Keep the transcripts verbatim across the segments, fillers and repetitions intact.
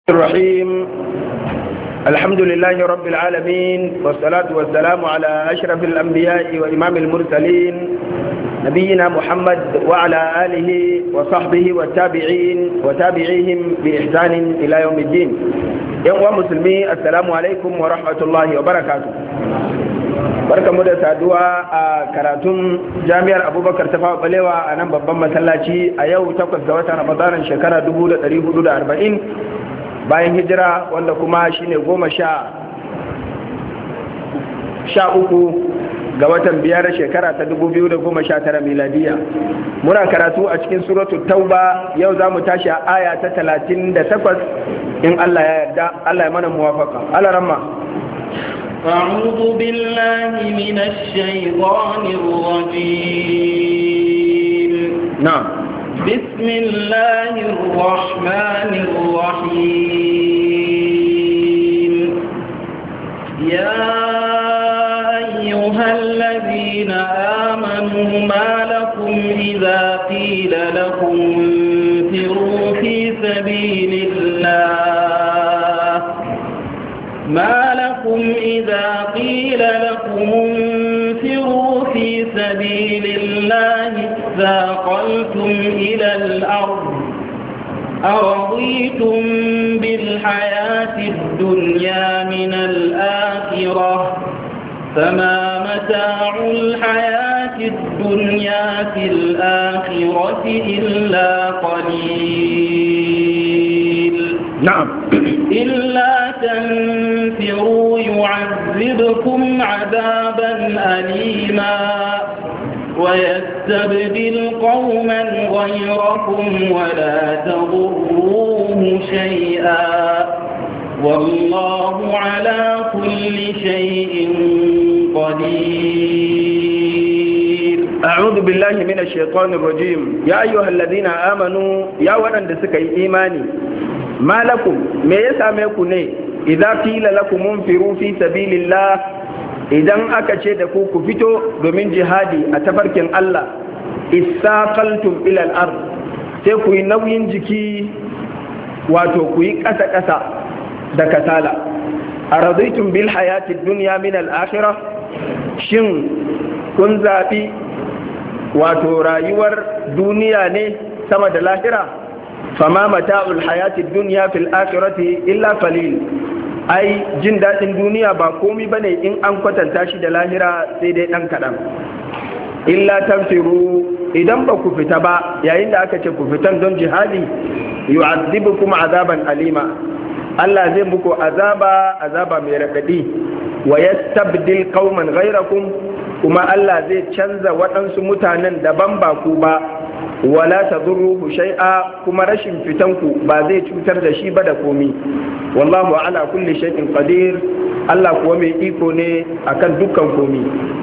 الرحيم. الحمد لله رب العالمين، والصلاة والسلام على أشرف الأنبياء وإمام المرسلين نبينا محمد وعلى آله وصحبه والتابعين وتابعيهم بإحسان إلى يوم الدين. يا مسلمين، السلام عليكم ورحمة الله وبركاته. barka mu da saduwa a karatun jami'ar abubakar tafawa balewa a nan babban masallaci a yau takwas ga watan ramadanin shekara dubu da ɗari hudu da arba'in bayan hijira, wanda kuma shine goma sha sha uku ga watan biyar shekara ta dubu biyu da goma sha tara miladiya. Muna karatu a cikin suratu tauba. Yau za mu tashi a aya ta talatin da takwas in Allah ya yarda. Allah ya mana muwafaka. Allah ramma. أعوذ بالله من الشيطان الرجيم. نعم. بسم الله الرحمن الرحيم. يا أيها الذين آمنوا ما لكم إذا قيل لكم انفروا في سبيل الله ما لكم إذا قيل لكم انفروا في سبيل الله اثاقلتم إلى الأرض أرضيتم بالحياة الدنيا من الآخرة فما متاع الحياة الدنيا في الآخرة إلا قليل. نعم. إلا تنفروا يعذبكم عذابا أليما ويستبدل قوما غيركم ولا تضروه شيئا والله على كل شيء قدير. أعوذ بالله من الشيطان الرجيم. يا أيها الذين آمنوا يا ولد سكي إيماني ما لكم ما يسامعكم إذا قيل لكم انفروا في سبيل الله idan aka ce da ku ku fito domin jihadi a tafarkin Allah istaqaltum ila al-ard sai ku yi nauyin jiki, wato ku yi ƙasa ƙasa da kasala. aradaitum bil hayati dunya min al-akhirah, shin kun zaɓi wato rayuwar duniya ne sama da lahira? fama mata'ul hayati dunya fil akhirati illa qalil. ai jin daɗin duniya ba komi bane in an kwatanta shi da lahira, sai dai ɗan kaɗan. illa tanfiru, idan ba ku fita ba yayin da aka ce ku fitan don jihadi, yu'adhibukum azaban alima, Allah zai muku azaba azaba mai raɗaɗi. wa yastabdil qauman ghayrakum, kuma Allah zai canza waɗansu mutanen daban ba ku ba. wala tadurruhu shay'a, kuma rashin fitanku ba zai cutar da shi ba da komi. wallahu ala kulli shay'in qadir, Allah kuwa mai iko ne akan dukkan komi.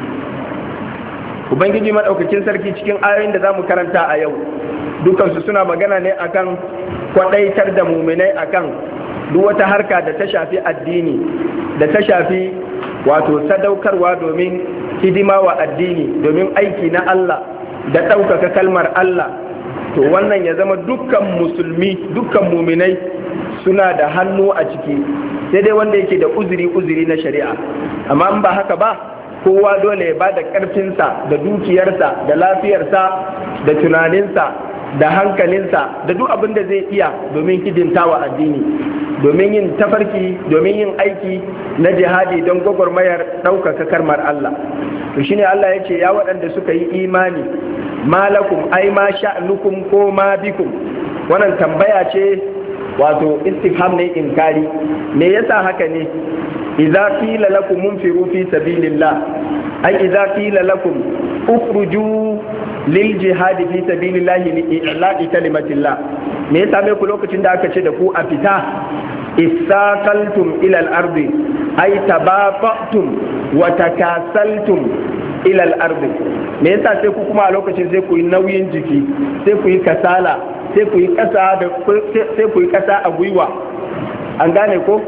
Ubangiji madaukakin sarki cikin ayoyin da zamu karanta a yau, dukansu suna magana ne akan kwadaitar da muminai akan duk wata harka da ta shafi addini, da ta shafi wato sadaukarwa domin hidima wa addini, domin aiki na Allah da ɗaukaka kalmar Allah. To wannan ya zama dukkan musulmi, dukkan muminai suna da hannu a ciki, sai dai wanda yake da uzuri uzuri na shari'a. amma in ba haka ba, kowa dole ya ba da ƙarfinsa da dukiyarsa da lafiyarsa da tunaninsa da hankalinsa da duk abin da zai iya domin hidimta wa addini, domin yin tafarki, domin yin aiki na jihadi don gwagwarmayar ɗaukaka kalmar Allah. To shine Allah ya ce ya waɗanda suka yi imani, malakum ai ma sha'nukum ko ma bikum. Wannan tambaya ce, wato istifham ne inkari. Me yasa haka ne? idza qila lakum munfiru fi sabilillah, ai idza qila lakum ukhruju lil jihad fi sabilillah li i'la'i kalimatillah. Me yasa me ku lokacin da aka ce da ku a fita, istaqaltum ila al-ardi ai tabaqatum wa takasaltum ila al-ardi. Me yasa sai ku kuma a lokacin sai ku yi nauyin jiki, sai ku yi kasala, sai ku yi kasa da sai ku yi kasa a gwiwa. An gane ko?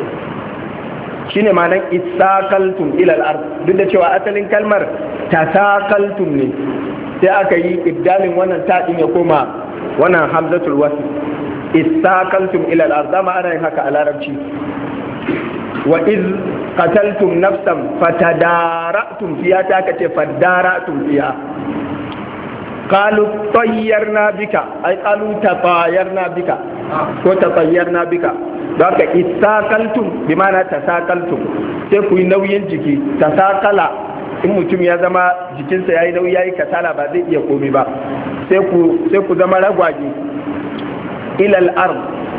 Shine ma'anar istaqaltum ila al-ard, duk da cewa asalin kalmar tasaqaltum ne, sai aka yi ibdalin wannan ta din ya koma wannan hamzatul wasl. istakaltum ila al-ard dama ana yin haka a larabci. Wa iz qataltum nafsan fatadara'tum fiha ta kace fadara'tum fiha. Qalu tayyarna bika ay qalu tatayarna bika ko tatayyarna bika. Don haka istakaltum bi ma'ana tasakaltum, sai ku yi nauyin jiki. Tasakala in mutum ya zama jikinsa yayi nauyi yayi kasala ba zai iya komai ba, sai ku sai ku zama ragwaje. ila al-ard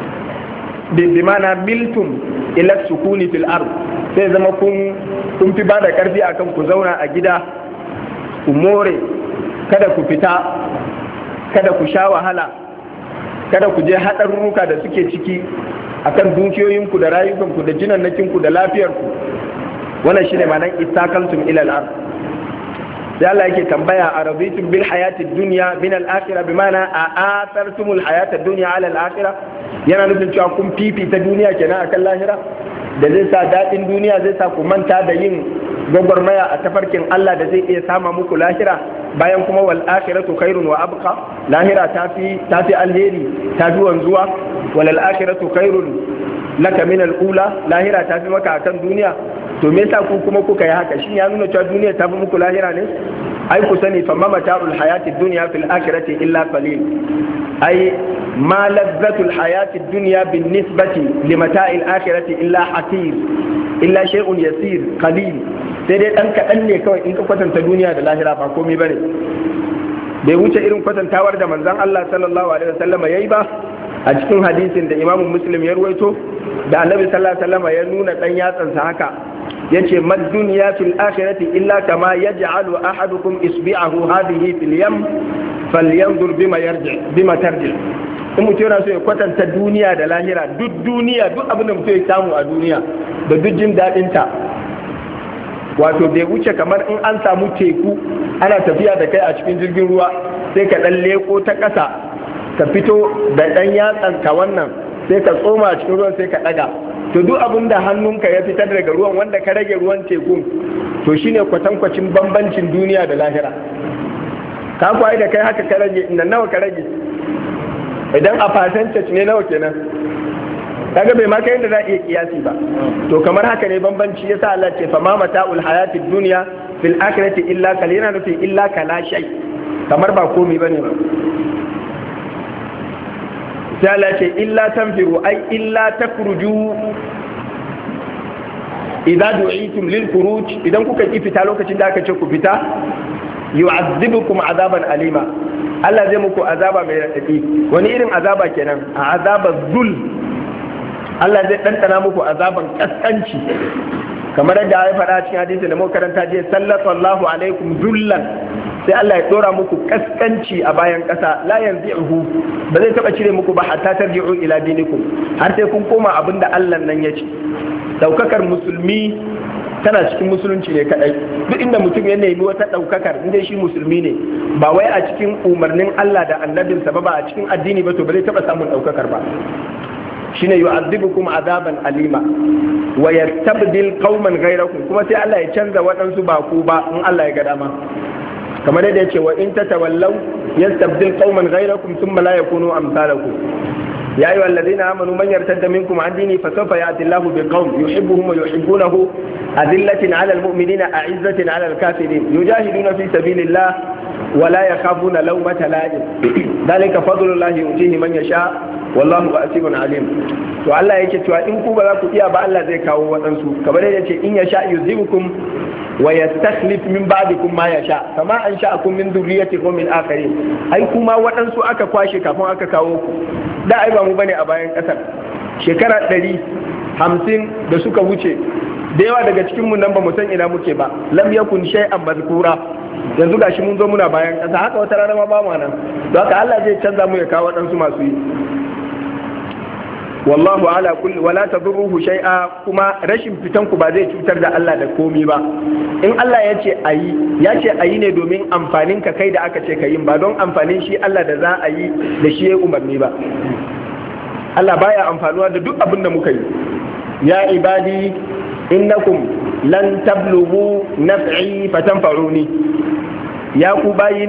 bi ma'ana miltum ila sukuni fil ard, sai zama kun kun fi bada karfi akan ku zauna a gida ku more, kada ku fita, kada ku sha wahala, kada ku je haɗarurruka da suke ciki akan dukiyoyinku da rayukanku da jinannakinku da lafiyarku. Wannan shine ma'anar istakaltum ila al-ard. sai Allah yake tambaya a rabitum bil hayatid dunya min al-akhirah bi ma'ana a athartumul hayatad dunya ala al-akhirah, yana nufin cewa kun fifita duniya kenan akan lahira, da zai sa daɗin duniya zai sa ku manta da yin gwagwarmaya a tafarkin Allah da zai iya sama muku lahira, bayan kuma wal akhiratu khairun wa abqa, lahira tafi tafi alheri tafi wanzuwa, wal akhiratu khairun laka min al-ula, lahira tafi maka akan duniya. To me yasa ku kuma kuka yi haka? Shin ya nuna cewa duniya tafi muku lahira ne? Ai ku sani fa ma mata'ul hayatid dunya fil akhirati illa qalil, ai ma lazzatul hayatid dunya bin nisbati li mata'il akhirati illa hatir, illa shay'un yasir qalil. Sai dai dan kadan ne kawai in ka kwatanta duniya da lahira, ba komai bane. Bai wuce irin kwatantawar da manzon Allah sallallahu alaihi wasallam yayi ba a cikin hadisin da Imam Muslim ya ruwaito, da Annabi sallallahu alaihi wasallam ya nuna dan yatsansa haka, yace mad dunya fil akhirati illa kama yaj'alu ahadukum isbi'ahu hadhihi fil yam falyanzur bima yarji bima tarji. In mutum yana so ya kwatanta duniya da lahira, duk duniya duk abin da mutum ya samu a duniya da duk jin daɗin ta, wato bai wuce kamar in an samu teku ana tafiya da kai a cikin jirgin ruwa, sai ka ɗan leko ta ƙasa ka fito da ɗan yatsanka wannan sai ka tsoma a cikin ruwan sai ka ɗaga, to duk abin da hannunka ya fitar daga ruwan wanda ka rage ruwan tekun, to shine kwatankwacin bambancin duniya da lahira. Ka kwaye da kai haka ka rage, inda nawa ka rage? Idan a percentage ne nawa kenan? Kaga bai ma kai yadda za a iya kiyasi ba. To kamar haka ne bambanci, yasa Allah ce fa ma mata'ul hayatid dunya fil akhirati illa kal, yana nufin illa kala shay, kamar ba komai bane ba. Sai Allah ce illa tanfiru ai illa takruju idza du'itum lil khuruj, idan kuka ki fita lokacin da aka ce ku fita, yu'azzibukum azaban alima, Allah zai muku azaba mai radadi. Wani irin azaba kenan? A azaba zul, Allah zai ɗanɗana muku azaban kaskanci, kamar yadda ya faɗa cikin hadisi da muka karanta je sallallahu alaikum zullan, sai Allah ya ɗora muku kaskanci a bayan ƙasa, la yanzi'uhu, ba zai taɓa cire muku ba hatta tarji'u ila dinikum, har sai kun koma abin da Allah nan ya ce. Ɗaukakar musulmi tana cikin musulunci ne kaɗai. Duk inda mutum ya nemi wata ɗaukakar, inda shi musulmi ne, ba wai a cikin umarnin Allah da annabinsa ba, ba a cikin addini ba, to ba zai taɓa samun ɗaukakar ba. Shine yu'adhibukum azaban alima wa yastabdil qauman ghayrakum, kuma sai Allah ya canza waɗansu ba ku ba in Allah ya ga dama. Kamar yadda yace wa in tatawallaw yastabdil qauman ghayrakum thumma la yakunu amsalakum. Ya ayyuhal ladina amanu man yartadda minkum an dini fasawfa ya'ti Allahu biqaumin yuhibbuhum wa yuhibbunahu adillatin 'alal mu'minina a'izzatin 'alal kafirin yujahiduna fi sabilillah wa la yakhafuna lawmata la'im. Dhalika fadlullahi yu'tihi man yasha wallahu wasi'un alim. To Allah yake cewa in ku ba za ku iya ba, Allah zai kawo waɗansu, kamar yadda yace in yasha yuzibukum wa yastakhlif min ba'dikum ma yasha kama ansha'akum min dhurriyyati qaumin akharin. Ai kuma waɗansu aka kwashe kafin aka kawo ku, da ai ba mu bane a bayan ƙasar. Shekara ɗari hamsin da suka wuce, da yawa daga cikin mu nan ba mu san ina muke ba, lam yakun shay'an mazkura. Yanzu gashi mun zo muna bayan ƙasa, haka wata rana ma ba mu nan. Don haka Allah zai canza mu ya kawo waɗansu masu yi. Wallahu ala kulli wala tadurruhu shay'a, kuma rashin fitan ku ba zai cutar da Allah da komi ba. In Allah ya ce ayi, ya ce ayi ne domin amfanin ka kai da aka ce ka yin, ba don amfanin shi Allah da za a yi da shi ya umarni ba. Allah baya amfanuwa da duk abin da muka yi. Ya ibadi innakum lan tablughu naf'i fatanfa'uni, ya ku bayina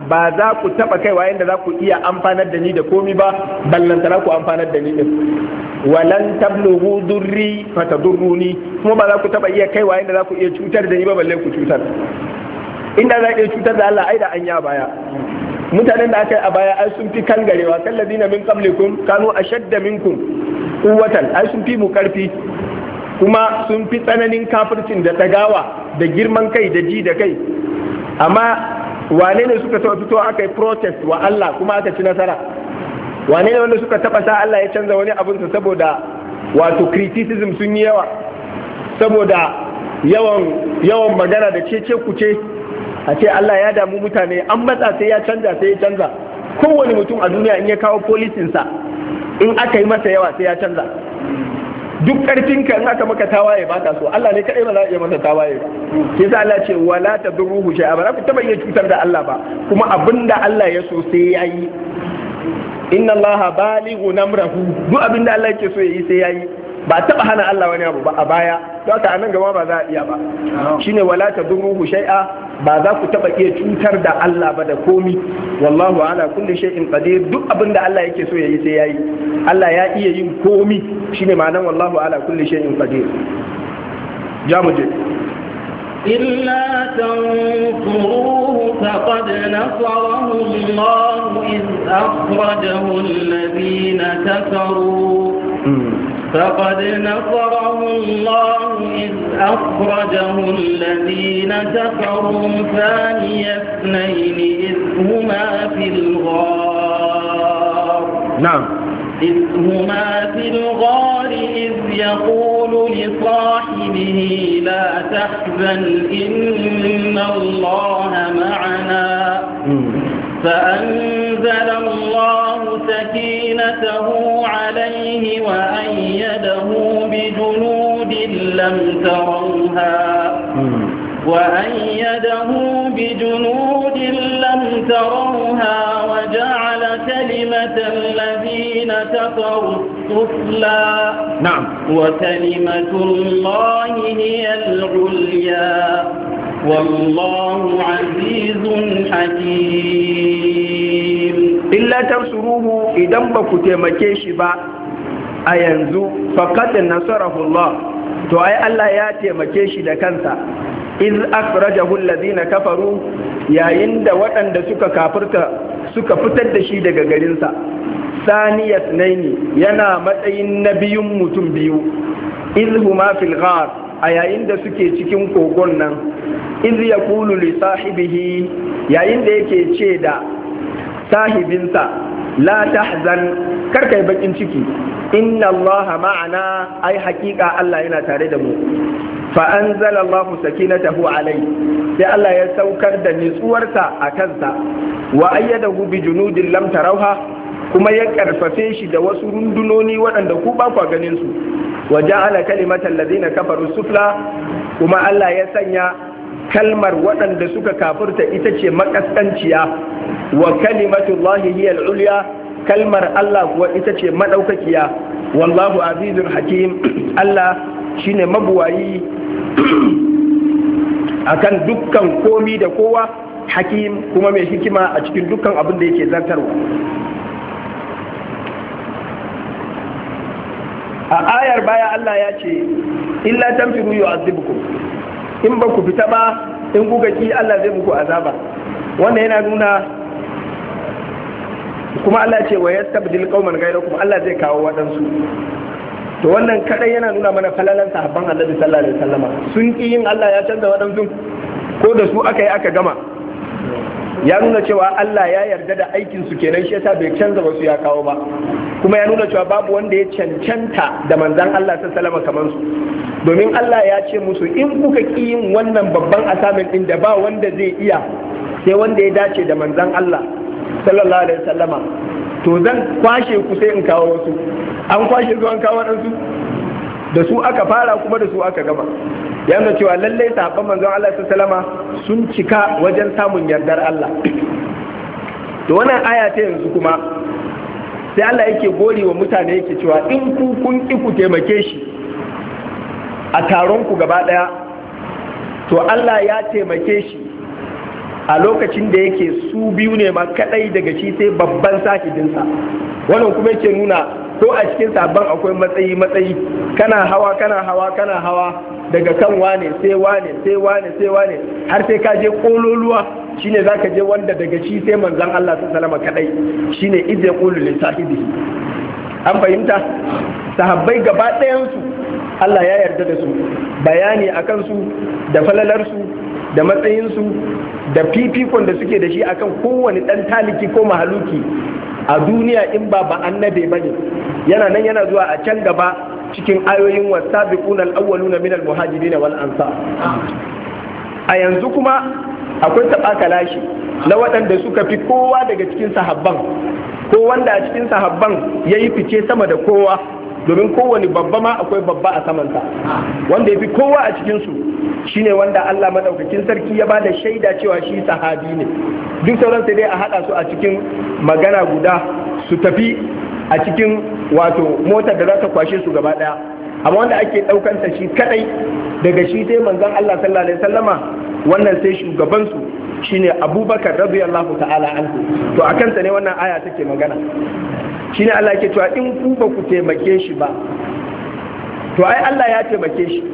ba za ku taba kaiwa yanda za ku iya amfanar da ni da komi ba ballantana ku amfanar da ni din walan tablughu durri fatadurruni kuma ba za ku taba iya kaiwa yanda za ku iya cutar da ni ba balle ku cutar. Inda za ku iya cutar da Allah ai da an ya baya. Mutanen da aka yi a baya ai sun fi kangarewa kallazina min qablikum kanu ashadda minkum quwwatan ai sun fi mu karfi kuma sun fi tsananin kafircin da tagawa da girman kai da ji da kai. Amma wane ne suka taɓa fito aka yi protest wa Allah kuma aka ci nasara? Wane ne wanda suka taɓa sa Allah ya canza wani abinsa saboda wato criticism sun yi yawa, saboda yawan yawan magana da cece kuce a ce Allah ya damu mutane an matsa sai ya canza sai ya canza. Kowane mutum a duniya in ya kawo polisinsa in aka yi masa yawa sai ya canza. Duk ƙarfinka in aka maka tawaye ba ka so, Allah ne kaɗai ba za a iya masa tawaye ba. Ke sa Allah ce wala tadurruhu shay'a, ba za ku taɓa iya cutar da Allah ba, kuma abinda Allah ya so sai ya yi. Inna Allah balighu namrahu, duk abinda Allah yake so ya yi sai ya yi. Ba taɓa hana Allah wani abu ba a baya, don haka a nan gaba ba za a iya ba. Shine wala tadurruhu shay'a, ba za ku taɓa iya cutar da Allah ba da komi. Wallahu ala kulli shay'in qadir, duk abinda Allah yake so ya yi sai ya yi. Allah ya iya yin komi, shine ma'anar wallahu ala kulli shay'in qadir. Jamuje إلا تنصروه فقد نصره الله إذ أخرجه الذين كفروا فقد نصره الله إذ أخرجه الذين كفروا ثاني اثنين إذ هما في الغار نعم إذ هما في الغار إذ يقول لصاحبه لا تحزن إن الله معنا فأنزل الله سكينته عليه وأيده بجنود لم تروها وأيده بجنود لم تروها وجعل كلمة الذين كفروا السفلى نعم وكلمة الله هي العليا والله عزيز حكيم. إلا تنصروه إذا بكو تمكيش با أينزو فقد نصره الله to ai Allah ya taimake shi da kansa iz akhrajahu alladhina kafaru yayin da waɗanda suka kafirta suka fitar da shi daga garinsa saniyat naini yana matsayin nabiyun mutum biyu iz huma fil ghar a yayin da suke cikin kogon nan iz yaqulu li sahibihi yayin da yake ce da sahibinsa la tahzan karkai bakin ciki inna allaha ma'ana ai haƙiƙa Allah yana tare da mu fa anzala Allahu sakinatahu alai sai Allah ya saukar da nitsuwarsa a kansa wa ayyadahu bi junudin lam tarauha kuma ya karfafe shi da wasu rundunoni waɗanda ku ba ku ganin su wa ja'ala kalimatal ladina kafaru sufla kuma Allah ya sanya kalmar waɗanda suka kafirta ita ce makaskanciya wa kalimatullahi hiya al-ulya kalmar Allah kuwa ita ce madaukakiya wallahu azizun hakim Allah shine mabuwayi akan dukkan komi da kowa hakim kuma mai hikima a cikin dukkan abin da yake zartarwa. A ayar baya Allah ya ce illa tanfiru yu'adhibukum in ba ku fita ba in kuka ki Allah zai muku azaba. Wannan yana nuna kuma Allah ce wa yastabdil qauman ghayrakum Allah zai kawo wadansu. To wannan kadai yana nuna mana falalan sahabban Annabi sallallahu alaihi wasallam sun ki yin Allah ya canza wadansu ko da su aka yi aka gama ya nuna cewa Allah ya yarda da aikin su kenan shi yasa bai canza wasu ya kawo ba kuma ya nuna cewa babu wanda ya cancanta da manzon Allah sallallahu alaihi wasallam kamar su domin Allah ya ce musu in kuka ki yin wannan babban assignment din da ba wanda zai iya sai wanda ya dace da manzon Allah sallallahu alaihi wasallama to zan kwashe ku sai in kawo wasu an kwashe su an kawo wadansu da su aka fara kuma da su aka gama ya nuna cewa lallai sahabban manzon Allah sallallahu alaihi wasallama sun cika wajen samun yardar Allah. To wannan aya ta yanzu kuma sai Allah yake gori wa mutane yake cewa in ku kun ki ku taimake shi a taron ku gaba daya to Allah ya taimake shi a lokacin da yake su biyu ne ma kadai daga shi sai babban sahibinsa. Wannan kuma yake nuna ko a cikin sabon akwai matsayi matsayi, kana hawa kana hawa kana hawa daga kan wane sai wane sai wane sai wane har sai ka je kololuwa, shine zaka je wanda daga shi sai manzon Allah sallallahu alaihi wasallam kadai, shine idza qulu li sahibihi. An fahimta? Sahabbai gaba ɗayan su Allah ya yarda da su, bayani akan su da falalar su da matsayin su da fifikon da suke da shi akan kowane dan taliki ko mahaluki a duniya in ba ba annabe bane, yana nan yana zuwa a can gaba cikin ayoyin wasabiquna al-awwaluna min al-muhajirin wal ansar. A yanzu kuma akwai tabakalashi na waɗanda suka fi kowa daga cikin sahabban, ko wanda a cikin sahabban yayi fice sama da kowa, domin kowane babba ma akwai babba a samansa. Wanda ya fi kowa a cikinsu shine wanda Allah madaukakin sarki ya ba da shaida cewa shi sahabi ne. Duk sauran sai dai a haɗa su a cikin magana guda su tafi a cikin wato motar da za ta kwashe su gaba ɗaya. Amma wanda ake ɗaukansa shi kadai daga shi sai manzon Allah sallallahu alaihi wasallama, wannan sai shugabansu shine Abubakar radiyallahu ta'ala anhu. To a kansa ne wannan aya take magana. Shine Allah yake cewa in ku ba ku taimake shi ba, to ai Allah ya taimake shi.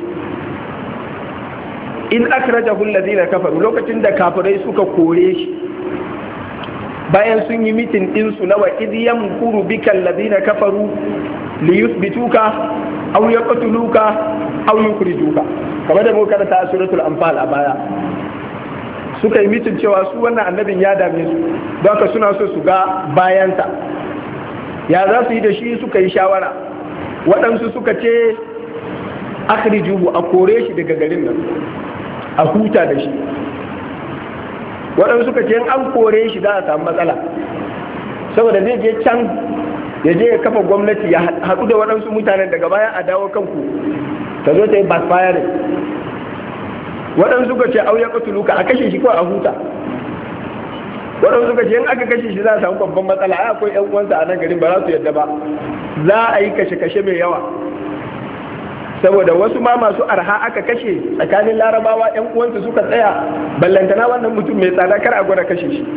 In akhrajahu alladhina kafaru, lokacin da kafirai suka kore shi bayan sun yi mitin din su na wa idh yamkuru bika alladhina kafaru li yuthbituka aw yaqtuluka aw yukhrijuka, kamar da muka karanta a suratul anfal a baya. Suka yi mitin cewa su wannan annabin ya dame su, don haka suna so su ga bayansa. Ya za su yi da shi? Suka yi shawara. Waɗansu suka ce akhrijuhu, a kore shi daga garin nan, a huta da shi. Waɗansu suka ce in an kore shi za a samu matsala, saboda zai je can ya je ya kafa gwamnati ya haɗu da waɗansu mutanen, daga baya a dawo kanku ta zo ta yi backfiring. Waɗansu suka ce au ya qatuluka, a kashe shi kawai a huta. Waɗansu suka ce in aka kashe shi za a samu babban matsala, ai akwai ƴan uwansa a nan garin ba za su yadda ba, za a yi kashe-kashe mai yawa. Saboda wasu ma masu arha aka kashe tsakanin larabawa, ƴan uwansu suka tsaya, ballantana wannan mutum mai tsada kar a gwada kashe shi.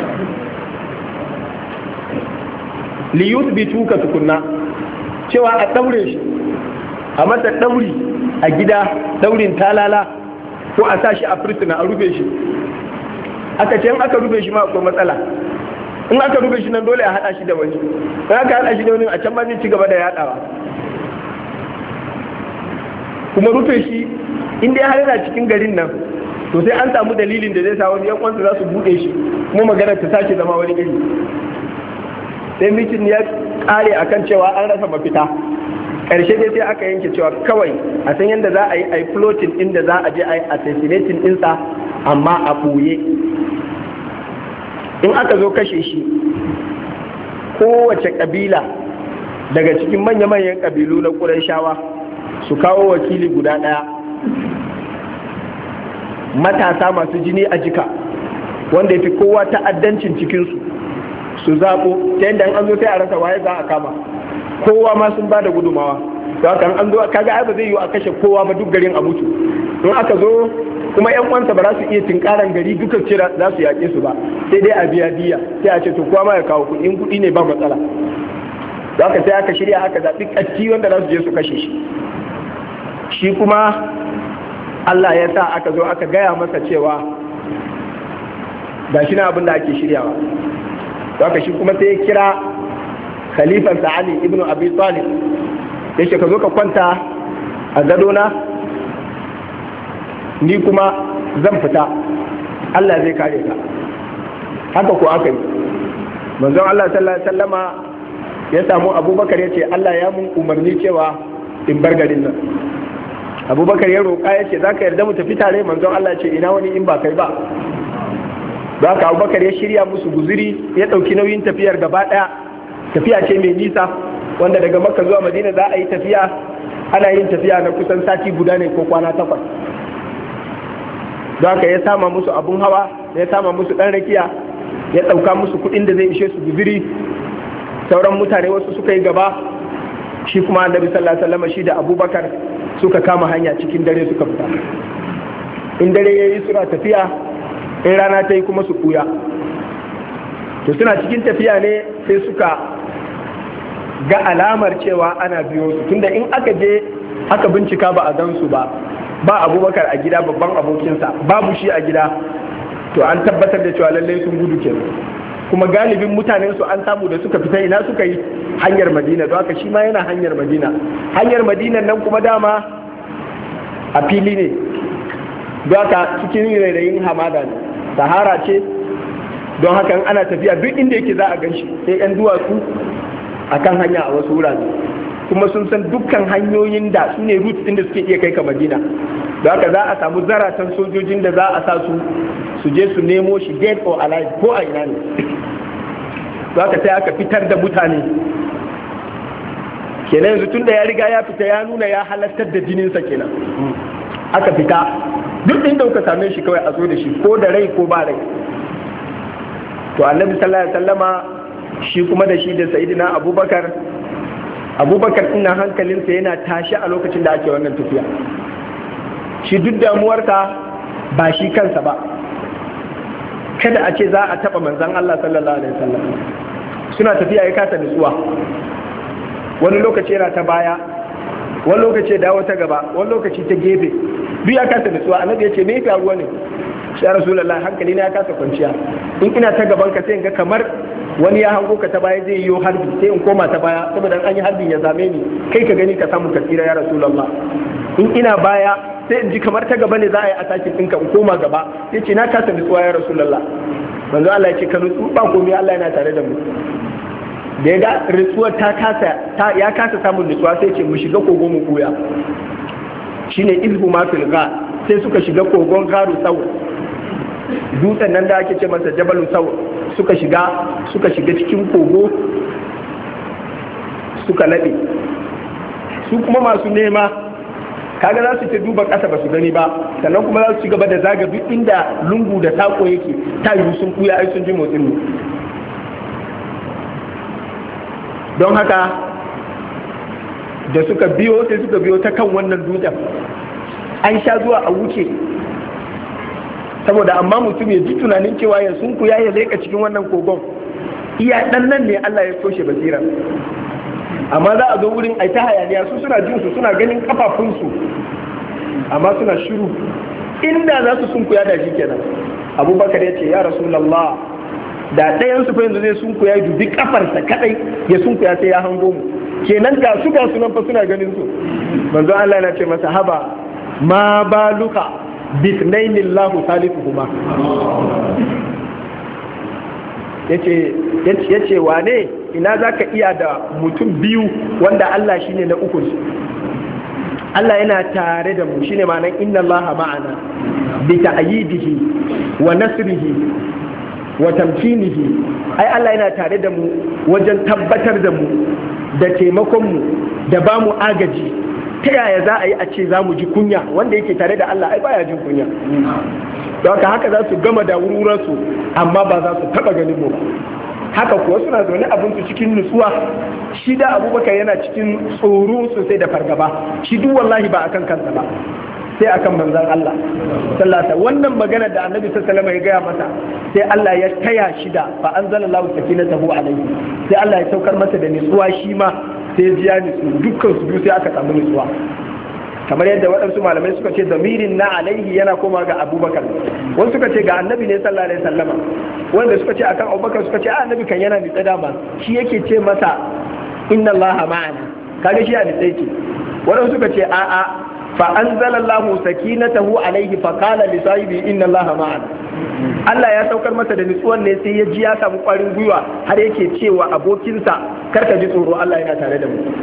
Li yuthbituka tukunna, cewa a ɗaure shi, a masa ɗauri a gida, ɗaurin talala, ko a sa shi a firsuna a rufe shi. Aka ce in aka rufe shi ma akwai matsala, in aka rufe shi nan dole a haɗa shi da wani, in aka haɗa shi da wani a can ma zai ci gaba da yaɗawa. Kuma rufe shi in dai har yana cikin garin nan, to sai an samu dalilin da zai sa wani yan uwansa za su buɗe shi, kuma magana ta sake zama wani iri. Sai mitin ya ƙare akan cewa an rasa mafita. Ƙarshe dai sai aka yanke cewa kawai a san yadda za a yi a yi floating inda za a je a yi assassinating ɗinsa, amma a ɓoye. In aka zo kashe shi, kowace ƙabila daga cikin manya-manyan ƙabilu na Qurayshawa su kawo wakili guda ɗaya, matasa masu jini a jika, wanda ya fi kowa ta'addancin cikinsu, su zaɓo ta yadda an zo sai a rasa waye za a kama. Kowa ma sun ba da gudumawa, to haka an zo kaga ai ba zai yi a kashe kowa ba duk garin a mutu. In aka zo kuma yan uwansa ba za su iya tinkaran gari duka ce za su yaƙe su ba, sai dai a biya diya, sai a ce to kowa ma ya kawo kuɗi, in kuɗi ne ba matsala. Da haka sai aka shirya aka zaɓi ƙatti wanda za su je su kashe shi. Shi kuma Allah ya sa aka zo aka gaya masa cewa ga shi na abin da ake shiryawa. Da haka shi kuma sai ya kira khalifansa Ali ibn Abi Talib, ya ce ka zo ka kwanta a gadona, ni kuma zan fita, Allah zai kare ka. Haka ko aka yi. Manzon Allah sallallahu alaihi wasallama ya samu Abubakar ya ce Allah ya mun umarni cewa in bar garin nan. Abubakar ya roƙa ya ce za ka yarda mu tafi tare? Manzon Allah ya ce ina wani in ba kai ba. Za ka Abubakar ya shirya musu guzuri, ya ɗauki nauyin tafiyar gaba ɗaya. Tafiya ce mai nisa, wanda daga Makka zuwa Madina za a yi tafiya, ana yin tafiya na kusan sati guda ne ko kwana takwas. Za ka ya sama musu abun hawa, ya sama musu ɗan rakiya, ya ɗauka musu kuɗin da zai ishe su guzuri. Sauran mutane wasu suka yi gaba, shi kuma Annabi sallallahu alaihi wasallam shi da Abubakar suka kama hanya cikin dare suka fita. In dare yayi suna tafiya, in rana ta yi kuma su ɓuya. To suna cikin tafiya ne sai suka ga alamar cewa ana biyo su, tunda in aka je aka bincika ba a gan su ba, ba Abubakar a gida babban abokinsa, babu shi a gida, to an tabbatar da cewa lallai sun gudu kenan. Kuma galibin mutanen su an samu da suka fita ina suka yi hanyar Madina, don haka shi ma yana hanyar Madina. Hanyar Madina nan kuma dama a fili ne, don haka cikin rairayin hamada ne, sahara ce, don haka ana tafiya duk inda yake za a gan shi, sai 'yan duwatsu a kan hanya a wasu wurare. Kuma sun san dukkan hanyoyin da su ne routes ɗin da suke iya kai ka Madina, don haka za a samu zaratan sojojin da za a sa su su je su nemo shi dead or alive ko a ina ne. Don haka sai aka fitar da mutane, kenan yanzu tun da ya riga ya fita ya nuna ya halartar da jininsa kenan. Aka fita duk inda kuka same shi kawai a zo da shi, ko da rai ko ba rai. To annabi sallallahu alaihi wasallama shi kuma da shi da sayyidina Abubakar Abubakar ina hankalinsa yana tashi a lokacin da ake wannan tafiya. Shi duk damuwarsa ba shi kansa ba, kada a ce za a taba manzon Allah sallallahu alaihi wasallam. Suna tafiya ya kasa nutsuwa, wani lokaci yana ta baya, wani lokaci ya dawo ta gaba, wani lokaci ta gefe, duk ya kasa nutsuwa. Annabi ya ce me ya faruwa ne? Shi ya Rasulullah, hankali na ya kasa kwanciya, in ina ta gaban ka sai in ga kamar wani ya hango ka ta baya zai yi harbi, sai in koma ta baya saboda an yi harbin ya same ni, kai ka gani ka samu ka tsira ya Rasulullah. In ina baya sai in ji kamar ta gaba ne za a yi atakin ɗinka, in koma gaba. Ya ce na kasa nutsuwa ya Rasulullah. Manzo Allah ya ce ka nutsu, ba komai, Allah yana tare da mu. Da ya ga nutsuwar ta kasa, ya kasa samun nutsuwa, sai ce mu shiga kogo mu koya. Shine izhu ma fil ghar, sai suka shiga kogon Gharu Thawr, dutsen nan da ake ce masa Jabalu Thawr. Suka shiga suka shiga cikin kogo suka laɓe. Su kuma masu nema kaga za su ta duba ƙasa ba su gani ba, sannan kuma za su ci gaba da zaga duk inda lungu da sako yake, ta yiwu sun kuya, ai sun ji motsin mu. Don haka da suka biyo sai suka biyo ta kan wannan dutsen, an sha zuwa a wuce, saboda amma mutum ya ji tunanin cewa ya sunku ya leka cikin wannan kogon, iya dan nan ne Allah ya toshe basira. Amma za a zo wurin ai ta hayaniya, su suna jin su, suna ganin kafafunsu, amma suna shiru. Inda za su sunku ya da shi kenan. Abubakar ya ce ya Rasulullah, da ɗayan su fa yanzu zai sunku ya dubi kafarsa kadai ya sunku ya sai ya hango mu, kenan ga su ga su nan fa suna ganin su. Manzo Allah yana ce masa haba ma baluka bisnaini Allahu salisuhuma. Yace yace wane ina zaka iya da mutum biyu wanda Allah shine na uku. Allah yana tare da mu, shine ma'anar inna Allaha ma'ana bi ta'yidihi wa nasrihi wa tamkinihi. Ai Allah yana tare da mu wajen tabbatar da mu da taimakon mu da ba mu agaji. Ta yaya za a yi a ce za mu ji kunya? Wanda yake tare da Allah ai baya jin kunya. Don haka haka za su gama da wururansu, amma ba za su taba ganin mu ba. Haka kuwa suna zaune abinsu cikin nutsuwa. Shi da Abubakar yana cikin tsoro sosai da fargaba, shi duk wallahi ba akan kansa ba, sai akan manzon Allah sallata. Wannan magana da Annabi sallallahu alaihi wasallam ya gaya masa, sai Allah ya taya shi da fa anzalallahu sakinatahu alaihi, sai Allah ya saukar masa da nutsuwa, shi ma sai ji ya nutsu, dukkan su biyu sai aka samu nutsuwa. Kamar yadda waɗansu malamai suka ce zamirin na alaihi yana koma ga Abubakar, wasu suka ce ga Annabi ne sallallahu alaihi wasallama, wanda suka ce akan Abubakar suka ce a Annabi kan yana nutsa dama, shi yake ce masa inna Allaha ma'ana, kaga shi a nutsa yake. Waɗansu suka ce a a fa anzalallahu sakinatahu alaihi fa qala li sahibi inna Allaha ma'ana. Allah ya saukar masa da nutsuwan ne sai ya ji ya samu ƙwarin gwiwa, har yake cewa abokinsa karka ji tsoro, Allah yana tare da mu.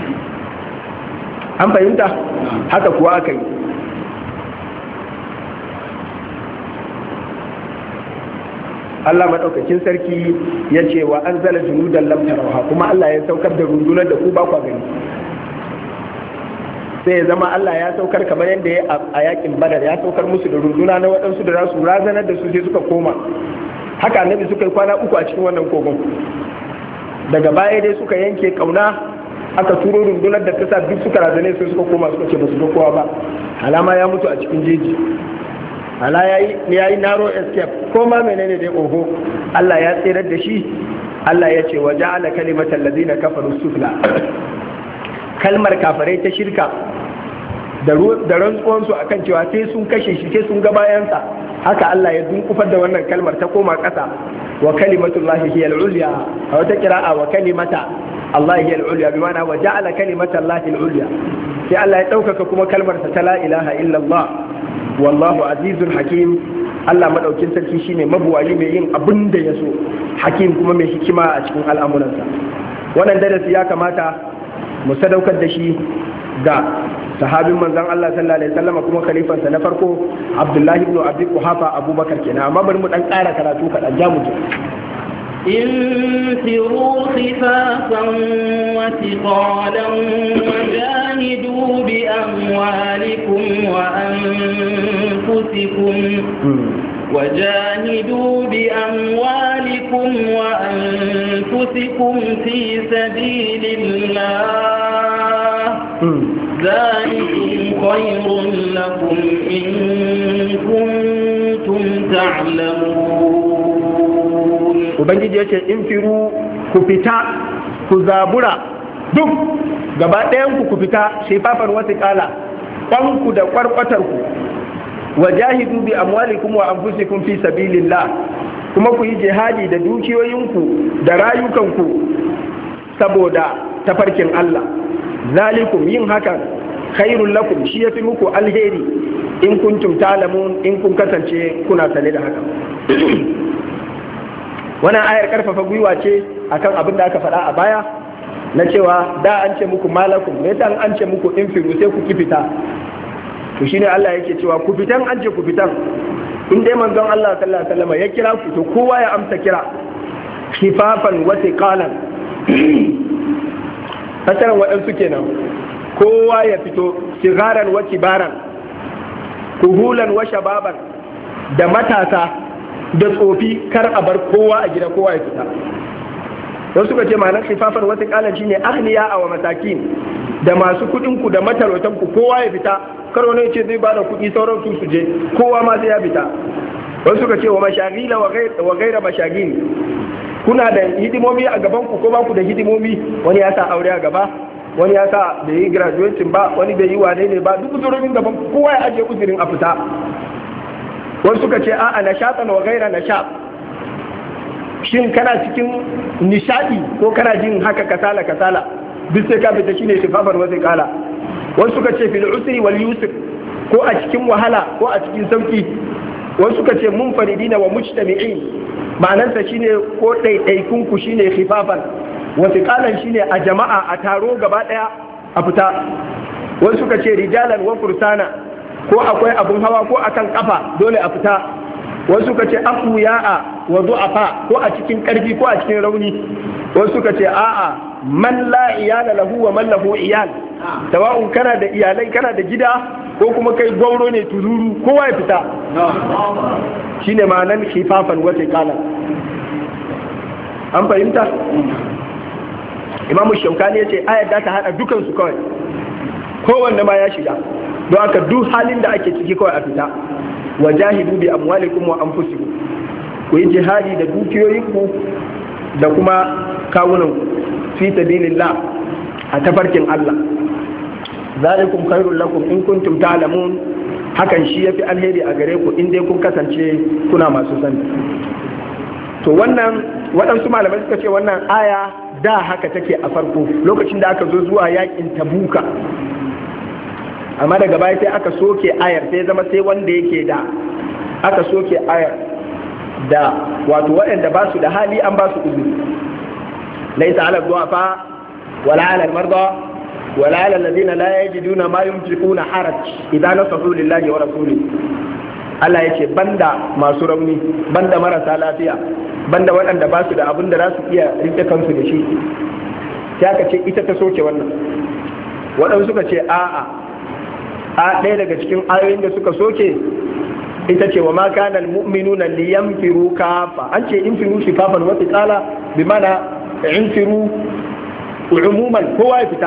An fahimta? Haka kuwa aka yi. Allah maɗaukakin sarki ya ce wa an zala junudan lam tarawha, kuma Allah ya saukar da rundunar da ku ba kwa gani. Sai ya zama Allah ya saukar kamar yadda ya a yakin Badar, ya saukar musu da runduna na waɗansu da za su razanar da su sai suka koma. Haka Annabi suka yi kwana uku a cikin wannan kogon. Daga baya dai suka yanke kauna, aka turo rundunar da ta sa duk suka razane sai suka koma suka ce ba su ga kowa ba, alama ya mutu a cikin jeji. ala yayi yayi narrow escape ko ma menene dai oho Allah ya tsirar da shi. Allah ya ce wa ja'ala kalimatal ladina kafaru sufla, kalmar kafirai ta shirka da rantsuwansu akan cewa sai sun kashe shi sai sun ga bayansa, haka Allah ya dunkufar da wannan kalmar ta koma ƙasa. Wa kalimatullahi hiya al-ulya, a wata qira'a wa kalimata Allah hiya al-ulya, bi ma'ana wa ja'ala kalimatallahi al-ulya, sai Allah ya ɗaukaka kuma kalmar ta la ilaha illallah wallahu azizun hakim. Allah madaukin sarki shine mabuwayi mai yin abin da ya so, hakim kuma mai hikima a cikin al'amuransa. Wannan darasi ya kamata mu sadaukar da shi ga sahabin manzon Allah sallallahu alaihi wasallam kuma khalifansa na farko Abdullahi ibn Abi Quhafa Abubakar kenan. Amma bari mu dan ƙara karatu kaɗan, ja mu je. انفروا خفافا وثقالا وجاهدوا بأموالكم وأنفسكم وجاهدوا بأموالكم وأنفسكم في سبيل الله ذلكم خير لكم إن كنتم تعلمون. Ubangiji ya ce in firu ku fita ku zabura duk gaba ɗayanku ku fita shefafan wasu ƙala ƙwanku da ƙwarƙwatarku wa jahidu bi amwalikum wa anfusikum fi sabilillah, kuma ku yi jihadi da dukiyoyinku da rayukanku saboda tafarkin Allah. Zalikum, yin hakan khairul lakum, shi yafi muku alheri in kuntum ta'lamun, in kun kasance kuna sane da haka. Wannan ayar karfafa gwiwa ce akan abin da aka faɗa a baya na cewa da an ce muku malakum, me yasa an ce muku infiru sai ku kifita. To shine Allah yake cewa ku fitan, an ce ku fitan. In dai manzon Allah sallallahu alaihi wasallam ya kira ku to kowa ya amsa kira. Khifafan wa thiqalan. Fasaran waɗansu kenan. Kowa ya fito, sigaran wa kibaran, kuhulan wa shababan, da matasa da tsofi, kar a bar kowa a gida, kowa ya fita. Don suka ce ma'anar khifafan wa thiqalan shine aghniya wa masakin, da masu kuɗin ku da matalautan ku kowa ya fita. Karo ne ce zai bada kuɗi sauran su je, kowa ma sai ya fita. Wasu suka ce wa mashagila wa gaira mashagili, kuna da hidimomi a gaban ku ko ba ku da hidimomi, wani ya sa aure a gaba, wani ya sa bai yi graduating ba, wani bai yi wane ne ba, duk uzurorin gaban kowa ya ajiye uzurin a fita. Wasu suka ce a'a nashatan wa gaira nashat, shin kana cikin nishadi ko kana jin haka kasala kasala, duk sai ka fita, shine shifafar wasu kala. Wasu suka ce fil usri wal yusr, ko a cikin wahala ko a cikin sauki. Wasu suka ce munfaridina wa mujtami'in, ma'anarsa shine ko ɗaiɗaikun ku shine khifafan, wasu kalan shine a jama'a a taro gaba ɗaya a fita. Wasu suka ce rijalan wa fursana, ko akwai abun hawa ko akan kafa dole a fita. Wasu suka ce afuya'a wa du'afa, ko a cikin karfi ko a cikin rauni. Wasu suka ce a'a man la iyala lahu wa man lahu iyal, tawa'un kana da iyalai kana da gida ko kuma kai gauro ne tururu, kowa ya fita. Shine ma'anar khifafan wa thiqalan. An fahimta? Imamu Shaukani yace ayar da ta hada dukan su kawai, kowanne ma ya shiga. Don haka duk halin da ake ciki kawai a fita. Wa jahidu bi amwalikum wa anfusikum, ku yi jihadi da dukiyoyinku da kuma kawunanku fi sabilillah, a tafarkin Allah. Zalikum khairul lakum in kuntum ta'lamun, hakan shi yafi alheri a gare ku in dai kun kasance kuna masu sani. To wannan waɗansu malamai suka ce wannan aya da haka take a farko lokacin da aka zo zuwa yakin Tabuka, amma daga baya sai aka soke ayar, sai zama sai wanda yake da aka soke ayar da wato waɗanda ba su da hali an ba su uzuri. Laisa ala du'afa wala ala al-marda wala ala alladhina la yajiduna ma yunfiquna haraj idan nasahu lillahi wa rasulihi. Allah yace banda masu rauni, banda marasa lafiya, banda waɗanda ba su da abin da za su iya rike kansu da shi. Sai aka ce ita ta soke wannan. Waɗansu suka ce a'a, a ɗaya daga cikin ayoyin da suka soke ita ce wa ma kana almu'minuna liyanfiru kafa, an ce infiru shifafan wa thiqala, bi mana infiru umuman, kowa ya fita.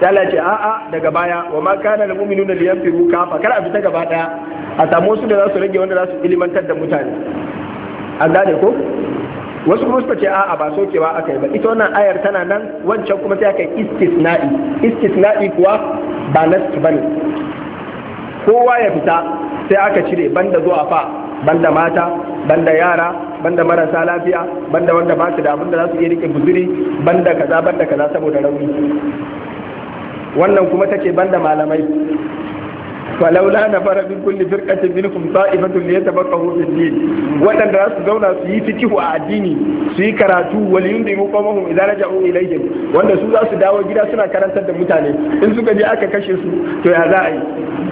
sai Allah ce a'a daga baya wa ma kana lil mu'minuna liyanfiru kafa kar a fita gaba daya a samu wasu da za su rage wanda za su ilimantar da mutane an gane ko wasu kuma suka ce a'a ba sokewa aka yi ba ita wannan ayar tana nan wancan kuma sai aka yi istisna'i istisna'i kuwa ba nasu bane kowa ya fita sai aka cire banda zuwa fa banda mata banda yara banda marasa lafiya banda wanda ba su da abin da za su iya rike guzuri banda kaza banda kaza saboda rauni wannan kuma take banda malamai falaula na fara min kulli firqatin minkum ta'ifatun liyatafaqahu fi din wadanda za su zauna su yi fikihu a addini su yi karatu wal yundiru qawmahum idza raja'u ilayhim wanda su za su dawo gida suna karantar da mutane in suka je aka kashe su to ya za a yi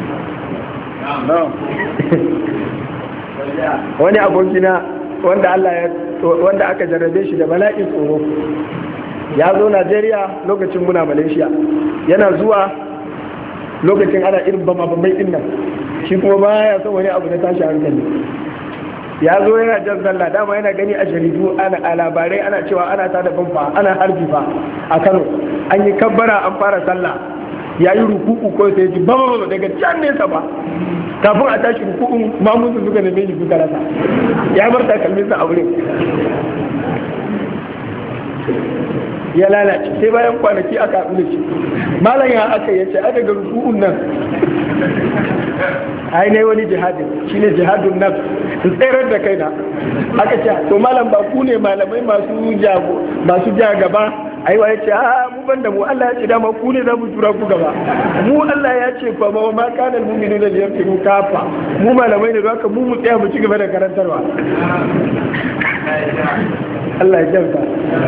wani abokina wanda Allah ya wanda aka jarrabe shi da bala'in tsoro ya zo Najeriya lokacin muna Malaysia yana zuwa lokacin ana irin bama bambai din nan shi kuma baya son wani abu na tashi hankali ya zo yana jan zalla dama yana gani a jaridu ana a labarai ana cewa ana tada bamfa ana harbi fa a Kano an yi kabbara an fara sallah ya yi ruku'u ko sai ji bama daga can nesa ba kafin a tashi ruku'un mamun su suka neme shi suka rasa ya bar takalmin sa a wurin ya lalace sai bayan kwanaki aka haɗu da shi malam ya aka yace a daga ruku'un nan ai ne wani jihadin shine jihadun nafs in tsayar da kaina aka ce to malam ba ku ne malamai masu jago masu ja gaba aiwa yace a mu banda mu Allah ya ce dama ku ne za mu tura ku gaba mu Allah ya ce fa ma ma kana almu'minuna liyanfiru kafa mu malamai ne haka mu mu tsaya mu ci gaba da karantarwa Allah ya jauta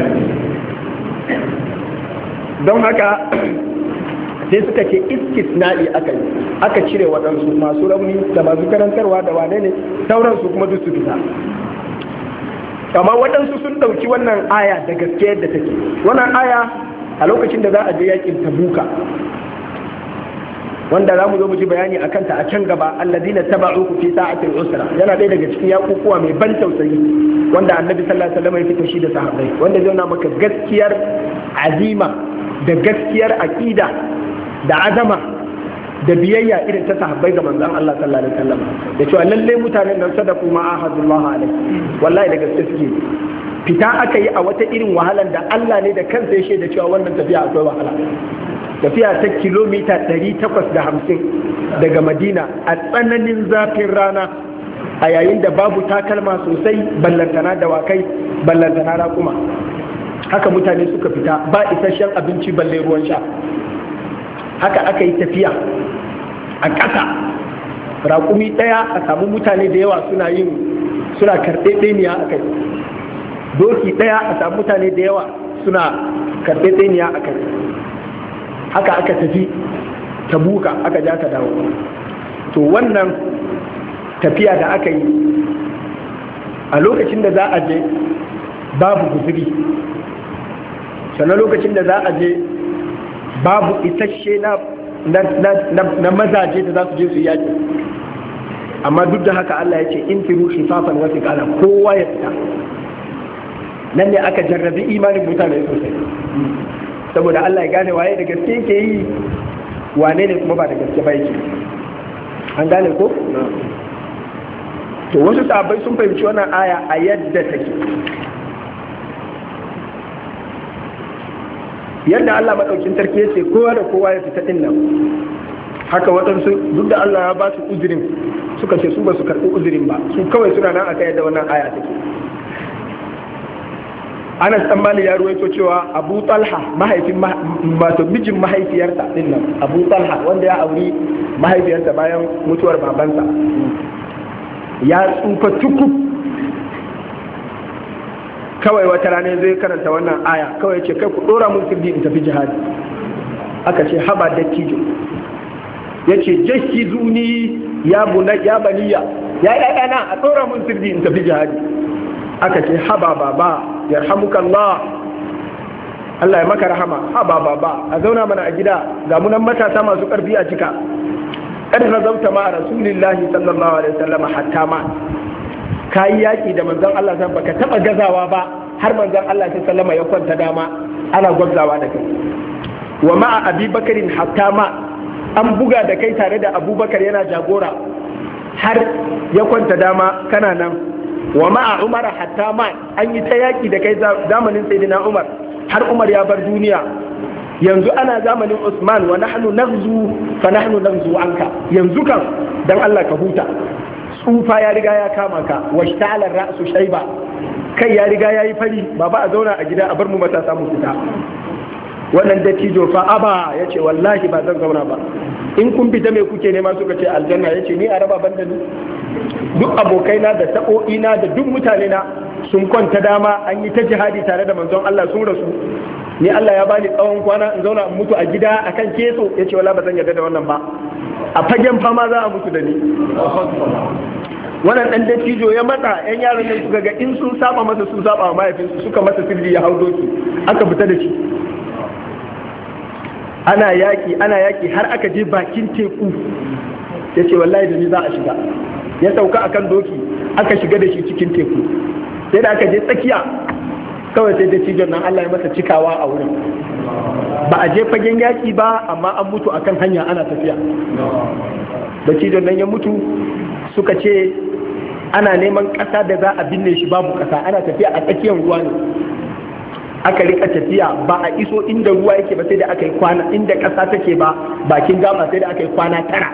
don haka sai suka ce istisna'i aka yi aka cire waɗansu masu rauni da masu karantarwa da wane ne sauransu kuma duk su fita amma waɗansu sun ɗauki wannan aya da gaske yadda take wannan aya a lokacin da za a je yakin tabuka wanda za mu zo mu ji bayani a kanta a can gaba alladina taba'uku fi sa'atil usra yana ɗaya daga cikin yakukuwa mai ban tausayi wanda annabi sallallahu alaihi wasallam ya fito shi da sahabbai wanda zai nuna maka gaskiyar azima da gaskiyar aqida da azama da biyayya irin ta sahabbai ga manzon Allah sallallahu alaihi wasallam da cewa lalle mutanen nan sadaku ma ahadullah alaihi wallahi da gaske suke fita aka yi a wata irin wahalan da Allah ne da kansa ya shaida cewa wannan tafiya akwai wahala tafiya ta kilomita ɗari takwas da hamsin daga Madina a tsananin zafin rana a yayin da babu takalma sosai ballantana dawakai ballantana raƙuma haka mutane suka fita ba isasshen abinci balle ruwan sha haka aka yi tafiya a ƙasa raƙumi ɗaya a samu mutane da yawa suna yin suna karɓe ɗaniya a kai doki ɗaya a samu mutane da yawa suna karɓe ɗaniya a kai haka aka tafi tabuka aka ja ta dawo to wannan tafiya da aka yi a lokacin da za a je babu guzuri sannan lokacin da za a je babu isasshe na na mazaje da za su je su yaki amma duk da haka Allah ya ce in firu shifafan wasu kala kowa ya fita nan ne aka jarrabi imanin mutane sosai saboda Allah ya gane waye da gaske yake yi wane ne kuma ba da gaske ba yake an gane ko to wasu sahabbai sun fahimci wannan aya a yadda take yadda Allah madaukin sarki ya ce kowa da kowa ya fita din nan haka waɗansu duk da Allah ya ba su uzurin suka ce su ba su karɓi uzurin ba su kawai suna nan aka yadda wannan aya take Anas dan Malik ya ruwaito cewa Abu Talha mahaifin mato mijin mahaifiyarsa din nan Abu Talha wanda ya auri mahaifiyarsa bayan mutuwar babansa ya tsufa tukub kawai wata rana zai karanta wannan aya kawai ce kai ku dora mun sirri in tafi jihadi aka ce haba dattijo yace jahizuni ya buna ya baniya ya ɗana a dora mun sirri in tafi jihadi aka ce haba baba yarhamukallah Allah ya maka rahama haba baba a zauna mana a gida ga munan matasa masu karfi a cika kad razauta ma rasulillahi sallallahu alaihi wasallam hatta ma kayi yaki da manzon Allah san baka taba gazawa ba har manzon Allah sallallahu alaihi wasallam ya kwanta dama ana gwabzawa da kai wa ma'a abi bakarin hatta ma an buga da kai tare da abubakar yana jagora har ya kwanta dama kana nan, wa ma'a umar hatta ma an yi ta yaki da kai zamanin sayyidina umar har umar ya bar duniya, yanzu ana zamanin usman wa nahnu naghzu fa nahnu naghzu anka, yanzu kan dan Allah ka huta, tsufa ya riga ya kama ka, washta'ala ra'su shayba, kai ya riga ya yi fari, ba ba a zauna a gida a bar mu matasa mu fita. Wannan dattijo fa aba ya ce wallahi ba zan zauna ba, in kun fita mai kuke nema suka ce aljanna, ya ce ni a raba ban da ni, duk abokaina da sa'o'ina da duk mutane na sun kwanta dama, an yi ta jihadi tare da manzon Allah sun rasu, ni Allah ya bani tsawon kwana in zauna in mutu a gida akan keso, ya ce wallahi ba zan yarda da wannan ba, a fagen fama za a mutu da ni. Wannan ɗan dattijo ya matsa, yan yaran nan suka ga in sun saba masa sun saba wa mahaifinsu, suka masa sirri ya hau doki aka fita da shi. Ana yaki ana yaki har aka je bakin teku, ya ce wallahi da ni za a shiga, ya sauka akan doki aka shiga da shi cikin teku, sai da aka je tsakiya kawai sai dattijon nan Allah ya masa cikawa a wurin, ba a je fagen yaki ba amma an mutu akan hanya ana tafiya. Dattijon nan ya mutu, suka ce ana neman ƙasa da za a binne shi babu ƙasa, ana tafiya a tsakiyar ruwa ne, aka rika tafiya ba a iso inda ruwa yake ba sai da aka yi kwana, inda ƙasa take ba bakin gama sai da aka yi kwana tara.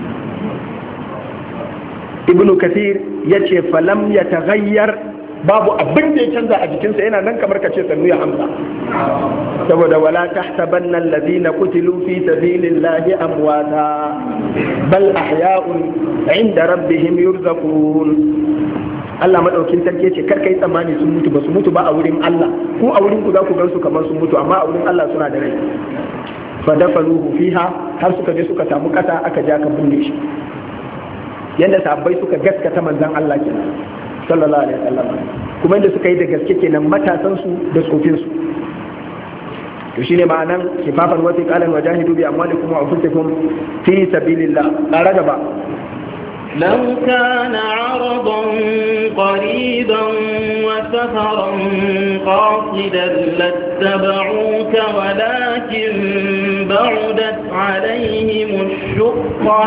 Ibnu Kathir ya ce falam ya taghayyar, babu abin da ya canza a jikinsa, yana nan kamar kace sannu ya amsa, saboda wala tahsabanna alladhina qutilu fi sabilillahi amwata bal ahya'un 'inda rabbihim yurzaqun. Allah madaukin sarki ce kar kai tsammani sun mutu, ba su mutu ba a wurin Allah, ku a wurin ku za ku gansu kamar sun mutu, amma a wurin Allah suna da rai. Fa dafanuhu fiha, har suka je suka samu kasa aka ja ka binne shi, yanda sahabbai suka gaskata manzon Allah kenan sallallahu alaihi wasallam, kuma inda suka yi da gaske kenan matasan su da tsofin su. To shine ma'anan kifafan wa tiqalan wajahidu bi amwalikum wa anfusikum fi sabilillah. Ƙara gaba. لو كان عرضا قريبا وسفرا قاصدا لاتبعوك ولكن بعدت عليهم الشقة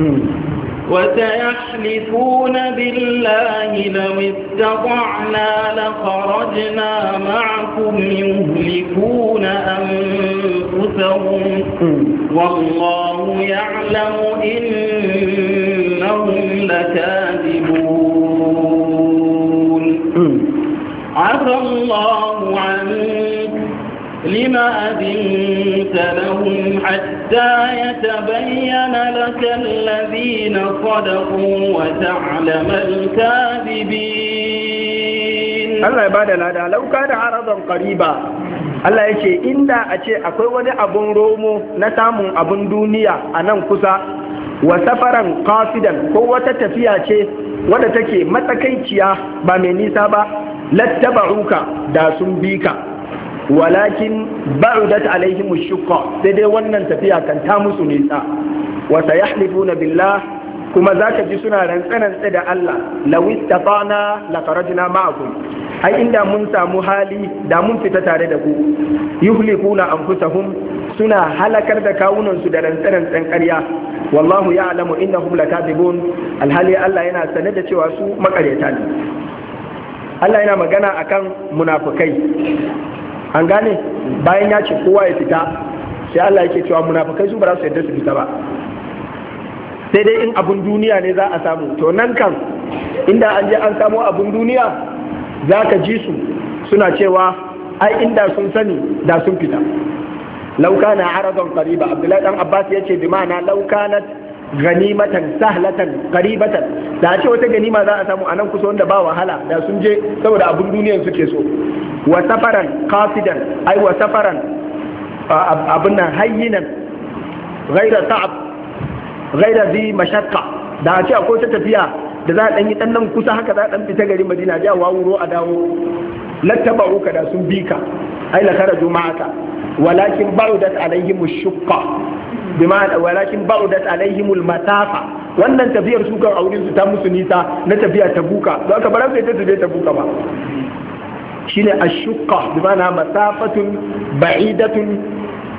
وسيحلفون بالله لو استطعنا لخرجنا معكم يهلكون أنفسهم والله يعلم إنهم لكاذبون عفى الله عنك لما أذنت لهم حتى يتبين لك الذين صدقوا وتعلم الكاذبين. الله يبارك لنا لو كان عرضا قريبا Allah ya ce inda a ce akwai wani abun romo na samun abun duniya a nan kusa, wa safaran qasidan ko wata tafiya ce wadda take matsakaiciya ba mai nisa ba, lattaba'uka da sun bi ka, walakin ba'udat alaihim ash-shaqqa, sai dai wannan tafiya kan ta musu nisa. Wa sayahlifuna billah, kuma zaka ji suna rantsanantsa da Allah, law istata'na la kharajna ma'akum, ai inda mun samu hali da mun fita tare da ku. Yuhlikuna anfusahum, suna halakar da kawunan su da rantsanantsan ƙarya. Wallahu ya'lamu innahum lakadibun, alhali Allah yana sane da cewa su makaryata ne. Allah yana magana akan munafikai. An gane bayan ya ce kowa ya fita, sai Allah yake cewa munafikai su ba za su yarda su fita ba, sai dai in abun duniya ne za a samu. To nan kan inda an je an samu abun duniya, za ka ji su suna cewa ai inda sun sani da sun fita. Lauka na aradon qariba, Abdullahi dan Abbas yace bi ma'ana laukanat ganimatan sahlatan qaribatan, da ce wata ganima za a samu a nan kusa wanda ba wahala da sun je, saboda abun duniyan suke so. Wa safaran qasidan, ai wa safaran abun nan hayyinan ghaira ta'ab ghaira zi mashaqqa, da ce akwai ta tafiya da za a ɗan yi ɗan nan kusa haka za a ɗan fita garin Madina ja wawuro a dawo, lattaba'uka da sun bi ka, ai la kharaju ma'aka, walakin ba'udat alaihim ash-shaqqa, bima walakin ba'udat alaihim al-masafa, wannan tafiyar su kan aurin su ta musu nisa na tafiya ta buka, don aka bara sai ta tafi ta buka ba, shine ash-shaqqa bima na masafatun ba'idatun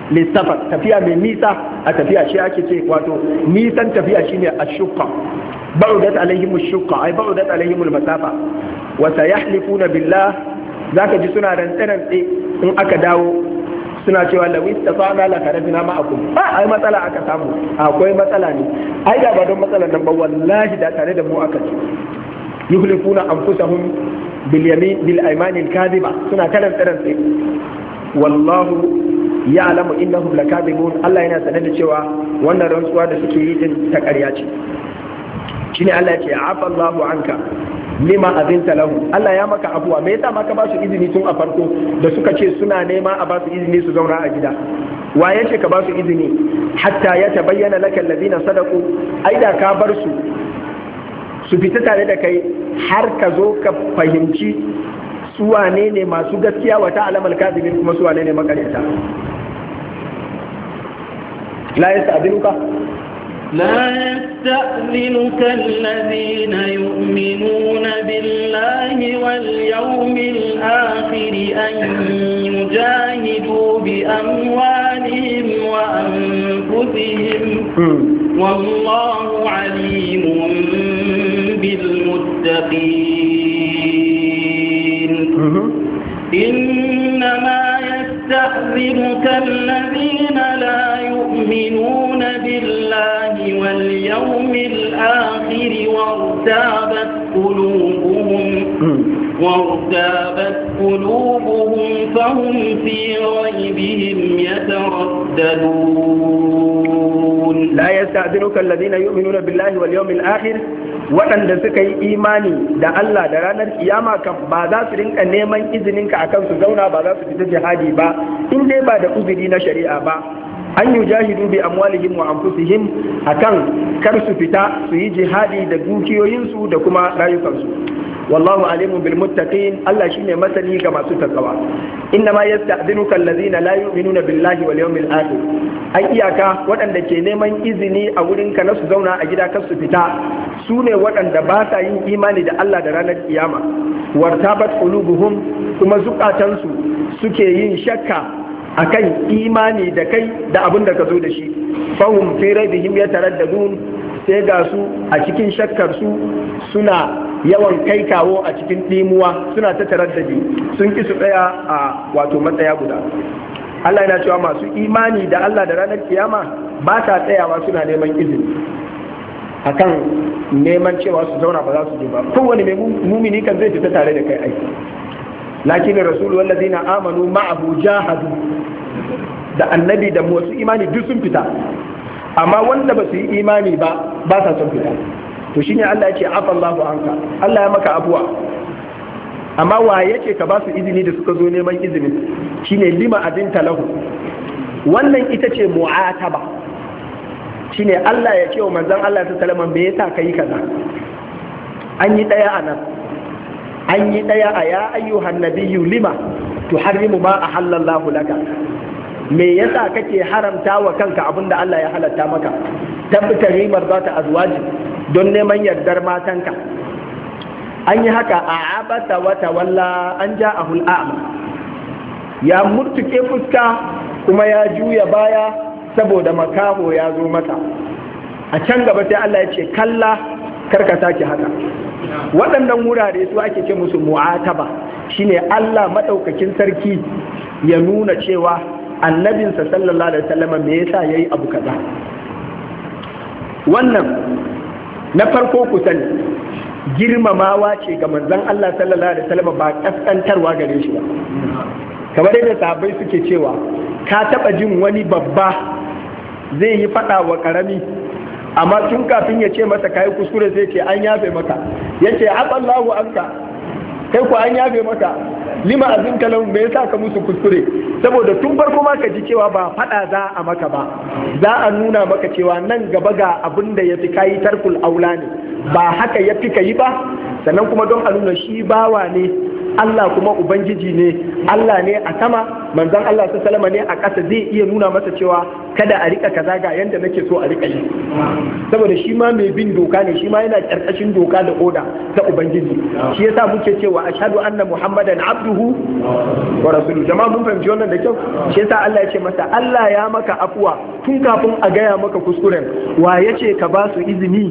lissafar tafiya mai nisa a tafiya shi ake ce wato nisan tafiya shine ashukka ba'udat alaihim ashukka ai ba'udat alaihim almasafa wa sayahlifuna billah zaka ji suna rantse-rantse in aka dawo suna cewa lawi istafana la karajina ma'akum ba ai matsala aka samu akwai matsala ne ai da ba don matsalar nan ba wallahi da tare da mu aka ce yuhlifuna anfusahum bil yamin bil ayman al kadhiba suna karan rantse wallahu ya'lamu innahum lakadibun Allah yana sanar da cewa wannan rantsuwa da suke yi din ta ƙarya ce shine Allah ya ce afa Allahu anka lima azinta lahu Allah ya maka abuwa me yasa maka ba su izini tun a farko da suka ce suna nema a ba su izini su zauna a gida wa yace ka ba su izini hatta ya tabayyana laka alladhina sadaqu ai da ka bar su su fita tare da kai har ka zo ka fahimci su wane ne masu gaskiya wa ta'lamal kadhibin kuma su wane ne makareta la yasta'dinuka لا يستأذنك الذين يؤمنون بالله واليوم الآخر أن يجاهدوا بأموالهم وأنفسهم والله عليم بالمتقين إنما يستأذنك الذين لا يؤمنون بالله واليوم الآخر وارتابت قلوبهم وارتابت قلوبهم فهم في ريبهم يترددون لا يستأذنك الذين يؤمنون بالله واليوم الآخر waɗanda suka yi imani da Allah da ranar kiyama kan ba za su rinka neman izininka akan su zauna ba za su fita jihadi ba in dai ba da uzuri na shari'a ba an yi jahidu bi amwalihim wa anfusihim akan kar su fita su yi jihadi da dukiyoyinsu da kuma rayukansu wallahu alimun bil muttaqin Allah shine masani ga masu takawa inna ma yasta'dhinuka allazina la yu'minuna billahi wal yawmil akhir ai iyaka waɗanda ke neman izini a wurin ka na su zauna a gida kar su fita su ne waɗanda ba sa yin imani da Allah da ranar kiyama wartabat qulubuhum kuma zukatansu suke yin shakka akan imani da kai da abin da ka zo da shi fahum fi raibihim yataraddadun sai ga su a cikin shakkar su suna yawan kai kawo a cikin ɗimuwa suna ta taraddadi sun ki su tsaya a wato matsaya guda Allah yana cewa masu imani da Allah da ranar kiyama ba sa tsayawa suna neman izini akan neman cewa su zauna ba za su je ba kowane mai mumini kan zai fita tare da kai aiki lakin rasulu wallazina amanu ma'ahu jahadu da annabi da wasu imani duk sun fita amma wanda ba su yi imani ba ba sa son fita to shine Allah yake afa Allahu anka Allah ya maka abuwa amma wa yake ka ba su izini da suka zo neman izini shine lima adinta lahu wannan ita ce mu'ataba shine Allah ya ce wa manzon Allah sallallahu alaihi wasallam me yasa kai kaza an yi daya anan an yi daya a ya ayyuhan nabiyyu lima tuharrimu ma ahallallahu laka me yasa kake haramta wa kanka abinda Allah ya halatta maka tabbatar rimar za ta azwaji don neman yardar matanka an yi haka a abata wata walla an ja ahul a'ma ya murtuke fuska kuma ya juya baya saboda makaho ya zo mata a can gaba sai Allah ya ce kalla karka sake haka waɗannan wurare su ake ce musu mu'ataba shine Allah madaukakin sarki ya nuna cewa annabinsa sallallahu alaihi wasallam me yasa yayi abu kaza wannan na farko ku sani girmamawa ce ga manzon Allah sallallahu alaihi wasallam ba kaskantarwa gare shi ba kamar yadda sahabbai suke cewa ka taba jin wani babba zai yi fada wa karami amma tun kafin ya ce masa kai kuskure zai ce an yafe maka yace aqallahu anka kai ku an yafe maka lima azin kalam me yasa ka musu kuskure saboda tun farko ma ka ji cewa ba fada za a maka ba za a nuna maka cewa nan gaba ga abin da yafi kai tarkul aula ne ba haka yafi kai ba sannan kuma don a nuna shi bawa ne Allah kuma ubangiji ne, Allah ne a sama, manzon Allah sallallahu alaihi ne a ƙasa, zai iya nuna masa cewa kada a rika kaza ga yanda nake so a rika yi, saboda shi ma mai bin doka ne, shi ma yana karkashin doka da oda ta ubangiji. Shi yasa muke cewa ashhadu anna muhammadan abduhu wa rasuluhu. Jama'a mun fahimci wannan da kyau. Shi yasa Allah ya ce masa Allah ya maka afuwa tun kafin a gaya maka kuskuren. Wa yace ka ba su izini?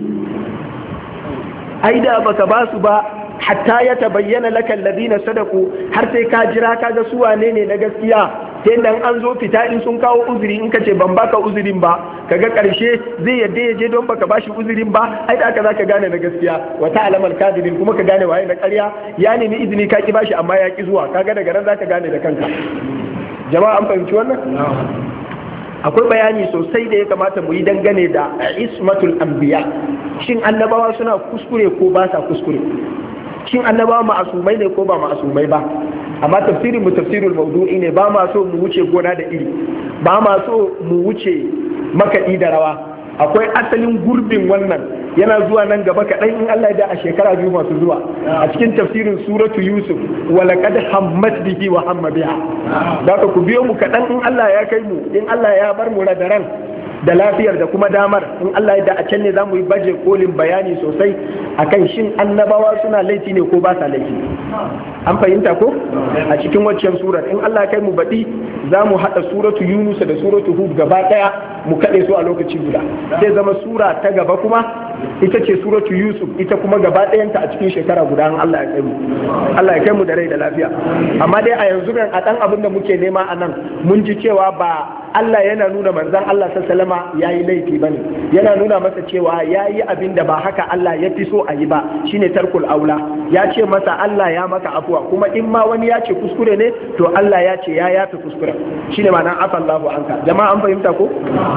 Ai da baka ba su ba hatta ya tabayyana laka alladhina sadaku, har sai ka jira ka ga su wane ne na gaskiya. Sai dan an zo fita in sun kawo uzuri, in kace ban baka uzurin ba, kaga karshe zai yadda ya je don baka bashi uzurin ba, ai da aka zaka gane na gaskiya. Wa ta'lamal kadibin, kuma ka gane waye na ƙarya. Ya nemi izini ka ki bashi amma ya ki zuwa, kaga daga nan zaka gane da kanka. Jama'a an fahimci wannan? Akwai bayani sosai da ya kamata mu yi dangane da ismatul anbiya. Shin annabawa suna kuskure ko ba sa kuskure? Shin annabawa ma'asumai ne ko ba ma'asumai ba? Amma tafsirin mu tafsirul mawdu'i ne, ba ma so mu wuce gona da iri, ba ma so mu wuce makaɗi da rawa. Akwai asalin gurbin wannan yana zuwa nan gaba kaɗan in Allah ya da a shekara biyu masu zuwa a cikin tafsirin suratu Yusuf, wa laqad hammat bihi wa hamma biha. Da ku biyo mu kaɗan in Allah ya kai mu, in Allah ya bar mu da ran da lafiyar da kuma damar, in Allah ya da a can ne za mu yi baje kolin bayani sosai akan shin annabawa suna laifi ne ko ba sa laifi. An fahimta ko? A cikin waccan surar in Allah ya kai mu baɗi za mu haɗa suratu Yunus da suratu Hud gaba ɗaya mu kaɗe su a lokaci guda. Sai zama sura ta gaba kuma ita ce suratu Yusuf, ita kuma gaba ɗayanta a cikin shekara guda in Allah ya kai mu. Allah ya kai mu da rai da lafiya. Amma dai a yanzu a ɗan abin da muke nema a nan mun ji cewa ba Allah yana nuna manzon Allah sallama ya yi laifi bane, yana nuna masa cewa ya yi abin da ba haka Allah ya fi so a yi ba, shine tarkul aula. Ya ce masa Allah ya maka afuwa, kuma in ma wani ya ce kuskure ne to Allah ya ce ya yafi kuskure, shine ma'anar afallahu anka. Jama'a an fahimta ko?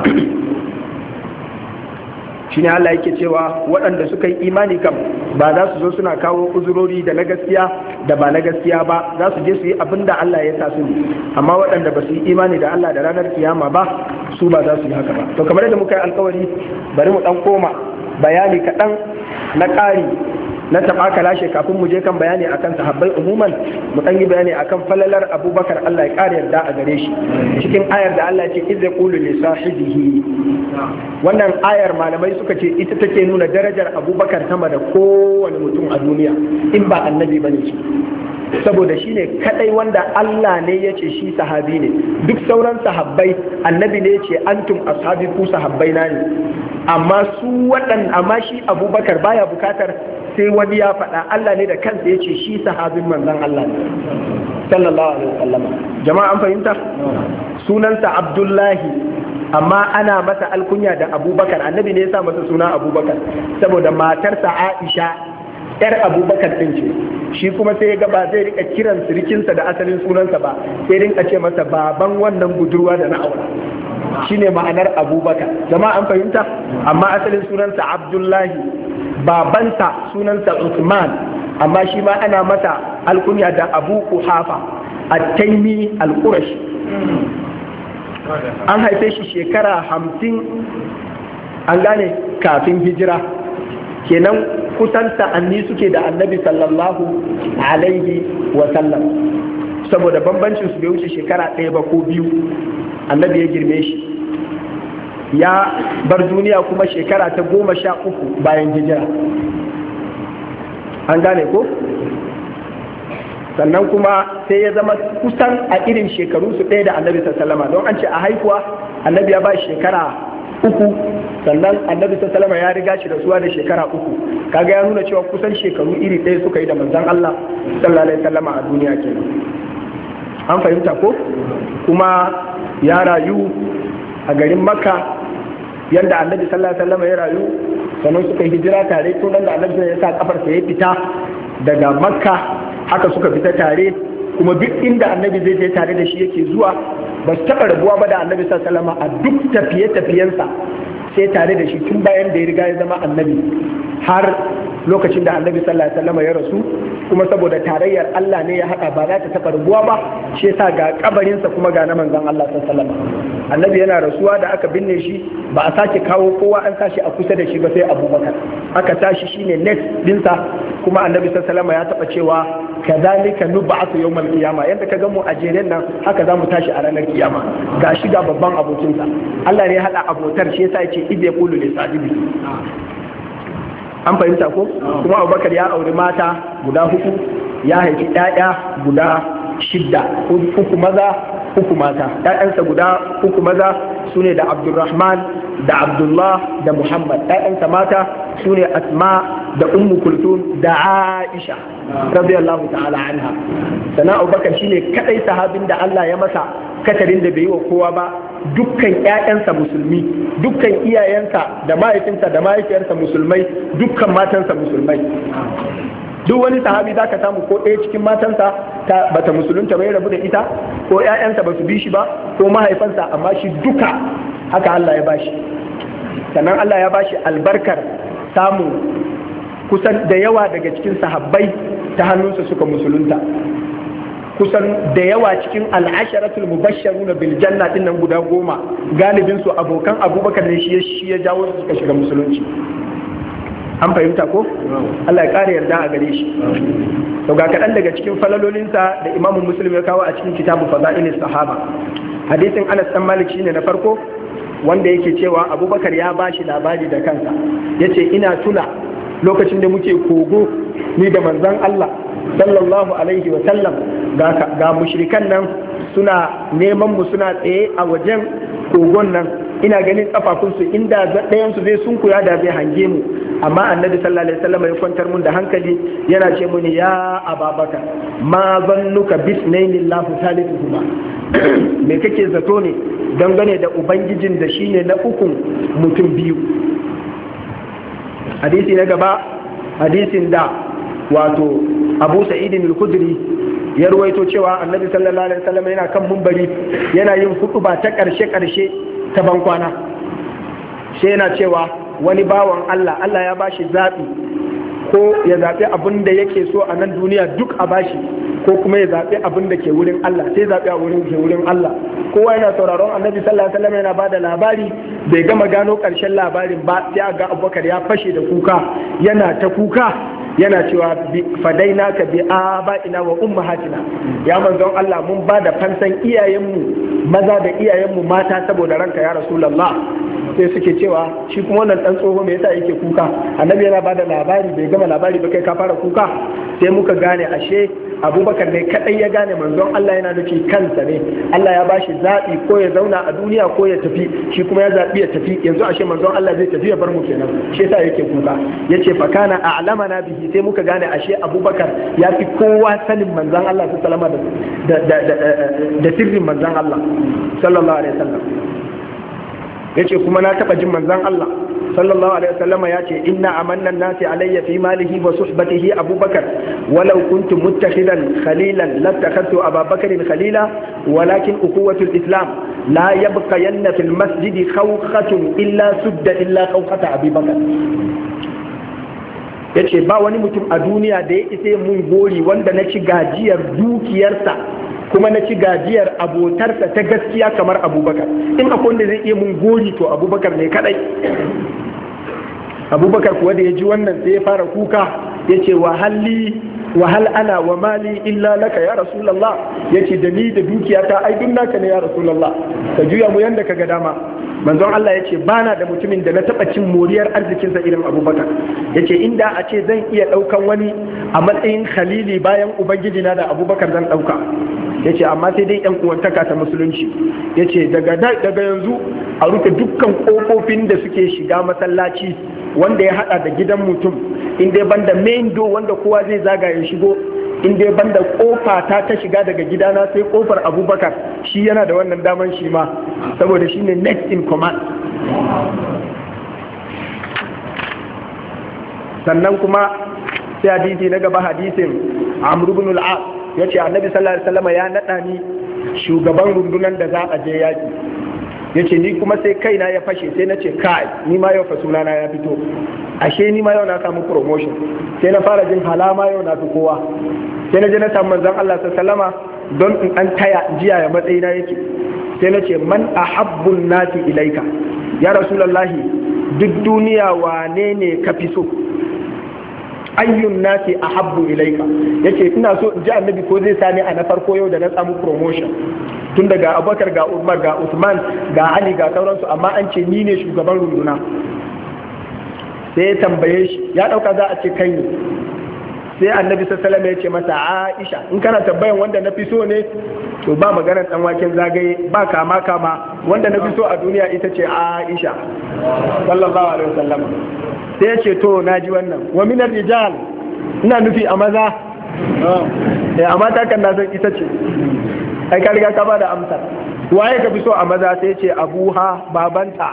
Shine Allah yake cewa waɗanda suka yi imani kam ba za su zo suna kawo uzurori da na gaskiya da ba na gaskiya ba, za su je su yi abin da Allah ya sa su ne. Amma waɗanda ba su yi imani da Allah da ranar kiyama ba, su ba za su yi haka ba. To kamar yadda muka yi alkawari, bari mu ɗan koma bayani kaɗan na ƙari na taɓa ka lashe kafin mu je kan bayani akan sahabbai umuman, mu ɗan yi bayani akan falalar Abubakar, Allah ya ƙara yarda a gare shi. Cikin ayar da Allah ya ce idza qulu li sahibihi, wannan ayar malamai suka ce ita take nuna darajar Abubakar sama da kowane mutum a duniya in ba annabi bane shi, saboda shi ne kadai wanda Allah ne ya ce shi sahabi ne. Duk sauran sahabbai annabi ne ya ce antum ashabi, ku sahabbai na ne. Amma su waɗan amma shi Abubakar baya bukatar sai wani ya faɗa, Allah ne da kansa ya ce shi sahabin manzon Allah ne sallallahu alaihi wasallam. Jama'a an fahimta? Sunansa Abdullahi, amma ana masa alkunya da Abubakar. Annabi ne ya sa masa suna Abubakar saboda matarsa Aisha yar Abubakar din ce. Shi kuma sai ya ga ba zai rika kiran sirikinsa da asalin sunansa ba, sai rinka ce masa baban wannan budurwa da na aura. Shine ma'anar Abubakar. Jama'a an fahimta? Amma asalin sunansa Abdullahi, babansa sunansa Uthman, amma shi ma ana masa alkunya da Abu Quhafa at-Taymi al-Qurashi. An haife shi shekara hamsin an gane kafin hijira, kenan kusan sa'anni suke da annabi sallallahu alaihi wa sallam, saboda bambancin su bai wuce shekara ɗaya ba ko biyu. Annabi ya girme shi, ya bar duniya kuma shekara ta goma sha uku bayan hijira. An gane ko? Sannan kuma sai ya zama kusan a irin shekaru su ɗaya da annabi sallama, don an ce a haihuwa annabi ya ba shekara uku, sannan annabi sallama ya riga shi da suwa da shekara uku. Kaga ya nuna cewa kusan shekaru iri ɗaya suka yi da manzon Allah sallallahu alaihi wasallama a duniya kenan. An fahimta ko? Kuma ya rayu a garin Makka yadda annabi sallallahu alaihi wasallama ya rayu, sannan suka yi hijira tare tun da annabi ya sa kafarsa ya fita daga Makka, haka suka fita tare. Kuma duk inda annabi zai je tare da shi yake zuwa, ba su taɓa rabuwa ba da annabi sallallahu alaihi wasallama a duk tafiye-tafiyensa, sai tare da shi tun bayan da ya riga ya zama annabi har lokacin da annabi sallallahu alaihi wasallam ya rasu. Kuma saboda tarayyar Allah ne ya haɗa, ba za ta taɓa rabuwa ba, shi yasa ga kabarinsa kuma ga na manzon Allah sallallahu alaihi wasallam. Annabi yana rasuwa da aka binne shi, ba a sake kawo kowa an sashi a kusa da shi ba sai Abubakar. Aka tashi shine next dinsa, kuma annabi sallallahu ya taba cewa kadhalika nub'athu yawmal qiyama, yanda ka ga mu a jeren nan haka za mu tashi a ranar kiyama. Ga shi ga babban abokinsa, Allah ne ya hada abotar, shi yasa yace idh yaqulu li sahibi. An fahimta ko? Kuma Abubakar ya auri mata guda hudu, ya haifi ƴaƴa guda shidda, uku maza uku mata. ƴaƴansa guda uku maza sune da Abdurrahman da Abdullah da Muhammad. ƴaƴansa mata sune Asma da Ummu Kulthum da Aisha radiyallahu ta'ala anha. Sana Abubakar shine kadai sahabin da Allah ya masa katarin da bai yi wa kowa ba. Dukkan ƴaƴansa musulmi, dukkan iyayensa da mahaifinsa da mahaifiyarsa musulmai, dukkan matansa musulmai. Duk wani sahabi za ka samu ko ɗaya cikin matansa ta bata musulunta bai rabu da ita, ko ƴaƴansa ba su bi shi ba, ko mahaifansa, amma shi duka haka Allah ya bashi. Sannan Allah ya bashi albarkar samu kusan da yawa daga cikin sahabbai ta hannunsa suka musulunta. Kusan da yawa cikin al'asharatul mubashsharuna bil janna din nan guda goma, galibin su abokan Abubakar ne shi ya jawo su suka shiga musulunci. An fahimta ko? Allah ya ƙara yarda a gare shi. To ga kaɗan daga cikin falalolinsa da Imam Muslim ya kawo a cikin kitabu Fada'ilis Sahaba. Hadisin Anas dan Malik shine na farko wanda yake cewa Abubakar ya bashi labari da kansa. Yace ina tuna lokacin da muke kogo ni da manzon Allah sallallahu alaihi wa sallam, ga ga mushrikan nan suna neman mu, suna tsaye a wajen kogon nan, ina ganin kafafunsu, inda ɗayan su zai sunkuya da zai hange mu, amma annabi sallallahu alaihi wasallam ya kwantar mun da hankali, yana ce muni ya Ababakar ma zannuka bisnaini Allahu thalithuhuma me kake zato ne dangane da ubangijin da shine na ukun mutum biyu. Hadisi na gaba, hadisin da wato Abu Sa'id al-Khudri ya ruwaito cewa annabi sallallahu alaihi wasallam yana kan mumbari yana yin hutuba ta karshe karshe ta bankwana, sai yana cewa wani bawan Allah Allah ya bashi zaɓi, ko ya zaɓi abin da yake so a nan duniya duk a bashi, ko kuma ya zaɓi abin da ke wurin Allah, sai zaɓi a wurin ke wurin Allah. Kowa yana sauraron annabi sallallahu alaihi wasallam yana bada labari, bai gama gano ƙarshen labarin ba sai ga Abubakar ya fashe da kuka, yana ta kuka yana cewa fadaina ka bi aba'ina wa ummahatina, ya manzon Allah mun ba da fansan iyayenmu maza da iyayenmu mata saboda ranka ya Rasulullah. Sai suke cewa shi kuma wannan dan tsoho me yasa yake kuka, annabi yana bada labari bai gama labari ba kai ka fara kuka. Sai muka gane ashe Abubakar ne kadai ya gane manzon Allah yana nufi kansa ne, Allah ya bashi zaɓi ko ya zauna a duniya ko ya tafi, shi kuma ya zaɓi ya tafi. Yanzu ashe manzon Allah zai tafi ya bar mu kenan, shi yasa yake kuka. Yace fa kana a'lamana bihi, sai muka gane ashe Abubakar ya fi kowa sanin manzon Allah sallallahu alaihi wasallam da sirrin manzon Allah sallallahu alaihi wasallam. Yace kuma na taba jin manzon Allah sallallahu alaihi wasallam yace inna amanna nasi alayya fi malihi wa suhbatihi Abubakar walau kuntu muttakhidan khalilan lattakhadtu Abubakar khalila walakin ukhuwatul islam la yabqayanna fil masjidi khawkhatun illa sudda illa khawkhata Abubakar. Yace ba wani mutum a duniya da ya isa mun gori wanda na ci gajiyar dukiyarsa kuma na ci gajiyar abotarsa ta gaskiya kamar Abubakar. In akwai wanda zai iya mun gori to Abubakar ne kadai. Abubakar kuwa da ya ji wannan sai ya fara kuka, ya ce wa halli wa hal ana wa mali illa laka ya Rasulullah, ya ce da ni da dukiyata ai duk naka ne ya Rasulullah, ka juya mu yanda ka ga dama. Manzon Allah ya ce bana da mutumin da na taɓa cin moriyar arzikinsa irin Abubakar. Ya ce inda a ce zan iya ɗaukan wani a matsayin khalili bayan Ubangiji na da Abubakar zan ɗauka. Ya ce amma sai dai ‘yan uwantaka ta musulunci. Ya ce daga yanzu a rufe dukkan ƙofofin da suke shiga masallaci wanda ya haɗa da gidan mutum, in dai banda main door wanda kowa zai zaga ya shigo, in dai banda kofa ta ta shiga daga gidana sai kofar Abubakar, shi yana da wannan daman shi ma saboda shi ne next in command. Sannan kuma sai hadisi na gaba, hadisin Amr ibn al-As, yace annabi sallallahu alaihi wasallam ya nada ni shugaban rundunar da za a je yaki. Yace ni kuma sai kaina ya fashe, sai na ce kai ni ma yau fa sunana ya fito, ashe ni ma yau na samu promotion. Sai na fara jin halama yau na fi kowa. Sai na je na samu manzon Allah sallallahu alaihi wasallama don in an taya jiya ya matsayina yake. Sai na ce man ahabbun nasi ilaika ya Rasulullahi, duk duniya wane ne ka fi so? ayyun nasi ahabbu ilayka, yace ina so in ji annabi ko zai sani a na farko yau da na samu promotion, tun daga Abubakar ga Umar ga Usman ga Ali ga sauransu, amma an ce ni ne shugaban runduna. Sai ya tambaye shi, ya dauka za a ce kai ne. Sai annabi sallallahu alaihi wasallam ya ce masa Aisha, in kana tambayan wanda na fi so ne to ba maganar dan waken zagaye, ba kama kama, wanda na fi so a duniya ita ce Aisha sallallahu alaihi wasallam. Sai ya ce to naji wannan, wa minar rijal, ina nufi a maza eh a mata kan na san ita ce, ai ka riga ka ba da amsa. Waye ka fi so a maza? Sai ya ce Abuha, babanta.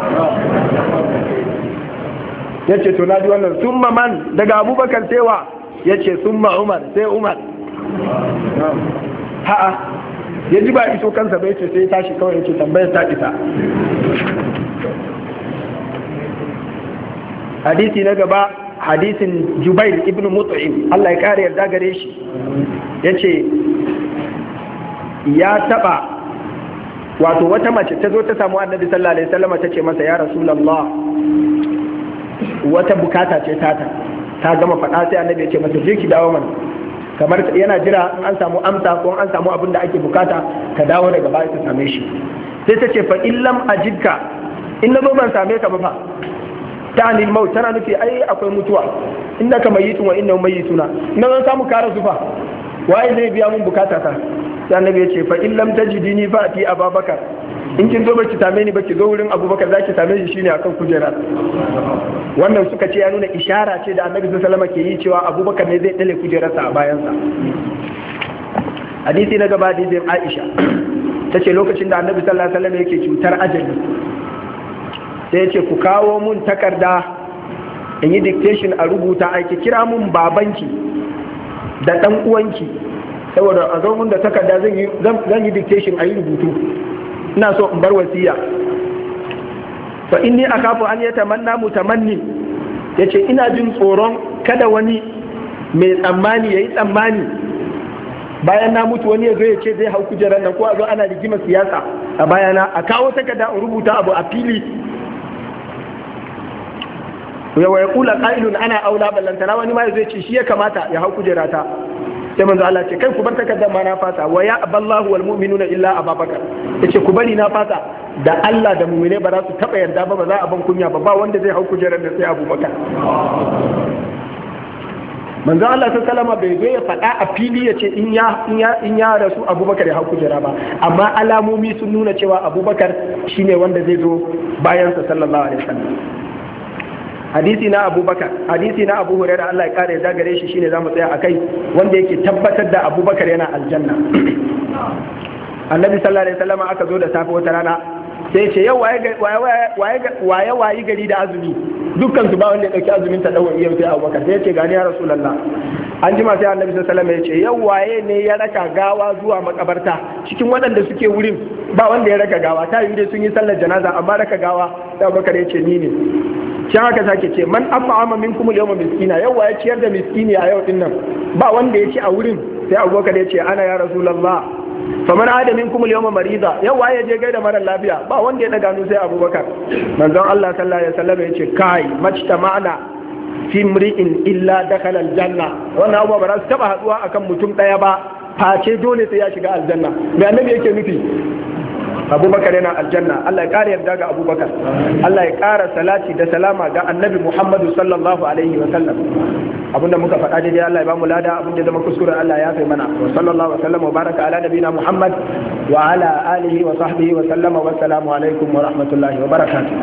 Ya ce to naji wannan. Summa man, daga Abubakar sai wa? Ya ce summa Umar, sai Umar. Ha'a, ya ji ba iso kansa bai ce sai tashi kawai ya ce tambayar ta isa. Hadisi na gaba, hadisin Jubair ibn Mut'im, Allah ya kare yarda gare shi, ya ce ya taba, wato wata mace ta zo ta samu annabi sallallahu alaihi wasallam ta ce masa ya Rasulullah, wata bukata ce tata, ta gama faɗa sai annabi ya ce masa je ki dawo mana, kamar yana jira in an samu amsa ko an samu abin da ake bukata ka dawo daga baya ka same shi. Sai ta ce fa illam ajidka, in na zo ban same ka ba fa, ta anil maut, tana nufi ai akwai mutuwa, innaka mayyitun wa innahu mayyituna, ina zan samu kara zufa, waye zai biya mun bukata ta? Sai annabi ya ce fa illam tajidini fa ati Abubakar, in kin zo baki same ni baki zo wurin Abubakar zaki same shi shine akan kujera. Wannan suka ce ya nuna ishara ce da annabi sallallahu alaihi wasallam ke yi cewa Abubakar ne zai dale kujerarsa a bayansa. Hadisi na gaba, hadisin Aisha tace lokacin da annabi sallallahu alaihi wasallam yake cutar ajali, sai ya ce ku kawo mun takarda in yi dictation a rubuta, aiki kira mun babanki da dan uwanki, saboda a zo mun da takarda zan yi zan yi dictation a yi rubutu, ina so in bar wasiya. Fa inni akafu an yatamanna mutamanni, yace ina jin tsoron kada wani mai tsammani yayi tsammani bayan na mutu wani ya zo ya ce zai hau kujerar nan, ko a zo ana rigima siyasa a bayana, a kawo takarda in rubuta abu a fili. Yawa ya kula ƙa'ilun ana aula, ballantana wani ma ya zai ce shi ya kamata ya hau kujera ta. Sai manzo Allah ce kai ku bar takardar ma na fasa, wa ya aballahu wal mu'minuna illa Abubakar, yace ku bari na fasa, da Allah da mu'mine ba za su taba yarda ba, ba za a ban kunya ba, ba wanda zai hau kujerar da sai Abubakar. Manzo Allah sallallahu alaihi wasallam bai zo ya faɗa a fili ya ce in ya in ya in ya rasu Abubakar ya hau kujera ba, amma alamomi sun nuna cewa Abubakar shine wanda zai zo bayan sa sallallahu alaihi wasallam. Hadisi na Abubakar, hadisi na Abu Hurairah, Allah ya kare da gare shi shine zamu tsaya akai, wanda yake tabbatar da Abubakar yana aljanna. Annabi sallallahu alaihi wasallam aka zo da safe wata rana, sai ce yau waye waye waye waye gari da azumi, dukkan su ba wanda ya dauki azumin ta dawo yau sai Abubakar. Sai ya ce gani ya Rasulullah. An jima sai Annabi sallallahu alaihi wasallam ya ce yau waye ne ya raka gawa zuwa makabarta, cikin waɗanda suke wurin ba wanda ya raka gawa, ta yi dai sun yi sallar janaza amma raka gawa. Sai Abubakar ya ce ni ne. Can haka sake ce man afa'ama minkum al-yawma miskina, yau ya ciyar da miskini a yau din nan, ba wanda ya ci a wurin. Sai Abubakar ya ce ana ya Rasulullah. Faman ada minkum al-yawma marida, yau ya je gaida mara lafiya, ba wanda ya daga nu sai Abubakar. Manzon Allah sallallahu alaihi wasallam ya ce kai majtama'na fi mri'in illa dakhala al-janna, wannan abuwa ba za su taba haduwa akan mutum daya ba, face dole sai ya shiga aljanna. Me annabi yake nufi? Abubakar yana aljanna. Allah ya ƙara yarda ga Abubakar, Allah ya ƙara salati da salama ga annabi Muhammadu sallallahu alaihi wa sallam. Abinda muka faɗa daidai Allah ya bamu lada, abinda zama kuskure Allah ya kai mana. Wa sallallahu wa sallam wa baraka ala nabina Muhammad wa ala alihi wa sahbihi wa sallama wa assalamu alaikum wa rahmatullahi wa barakatuh.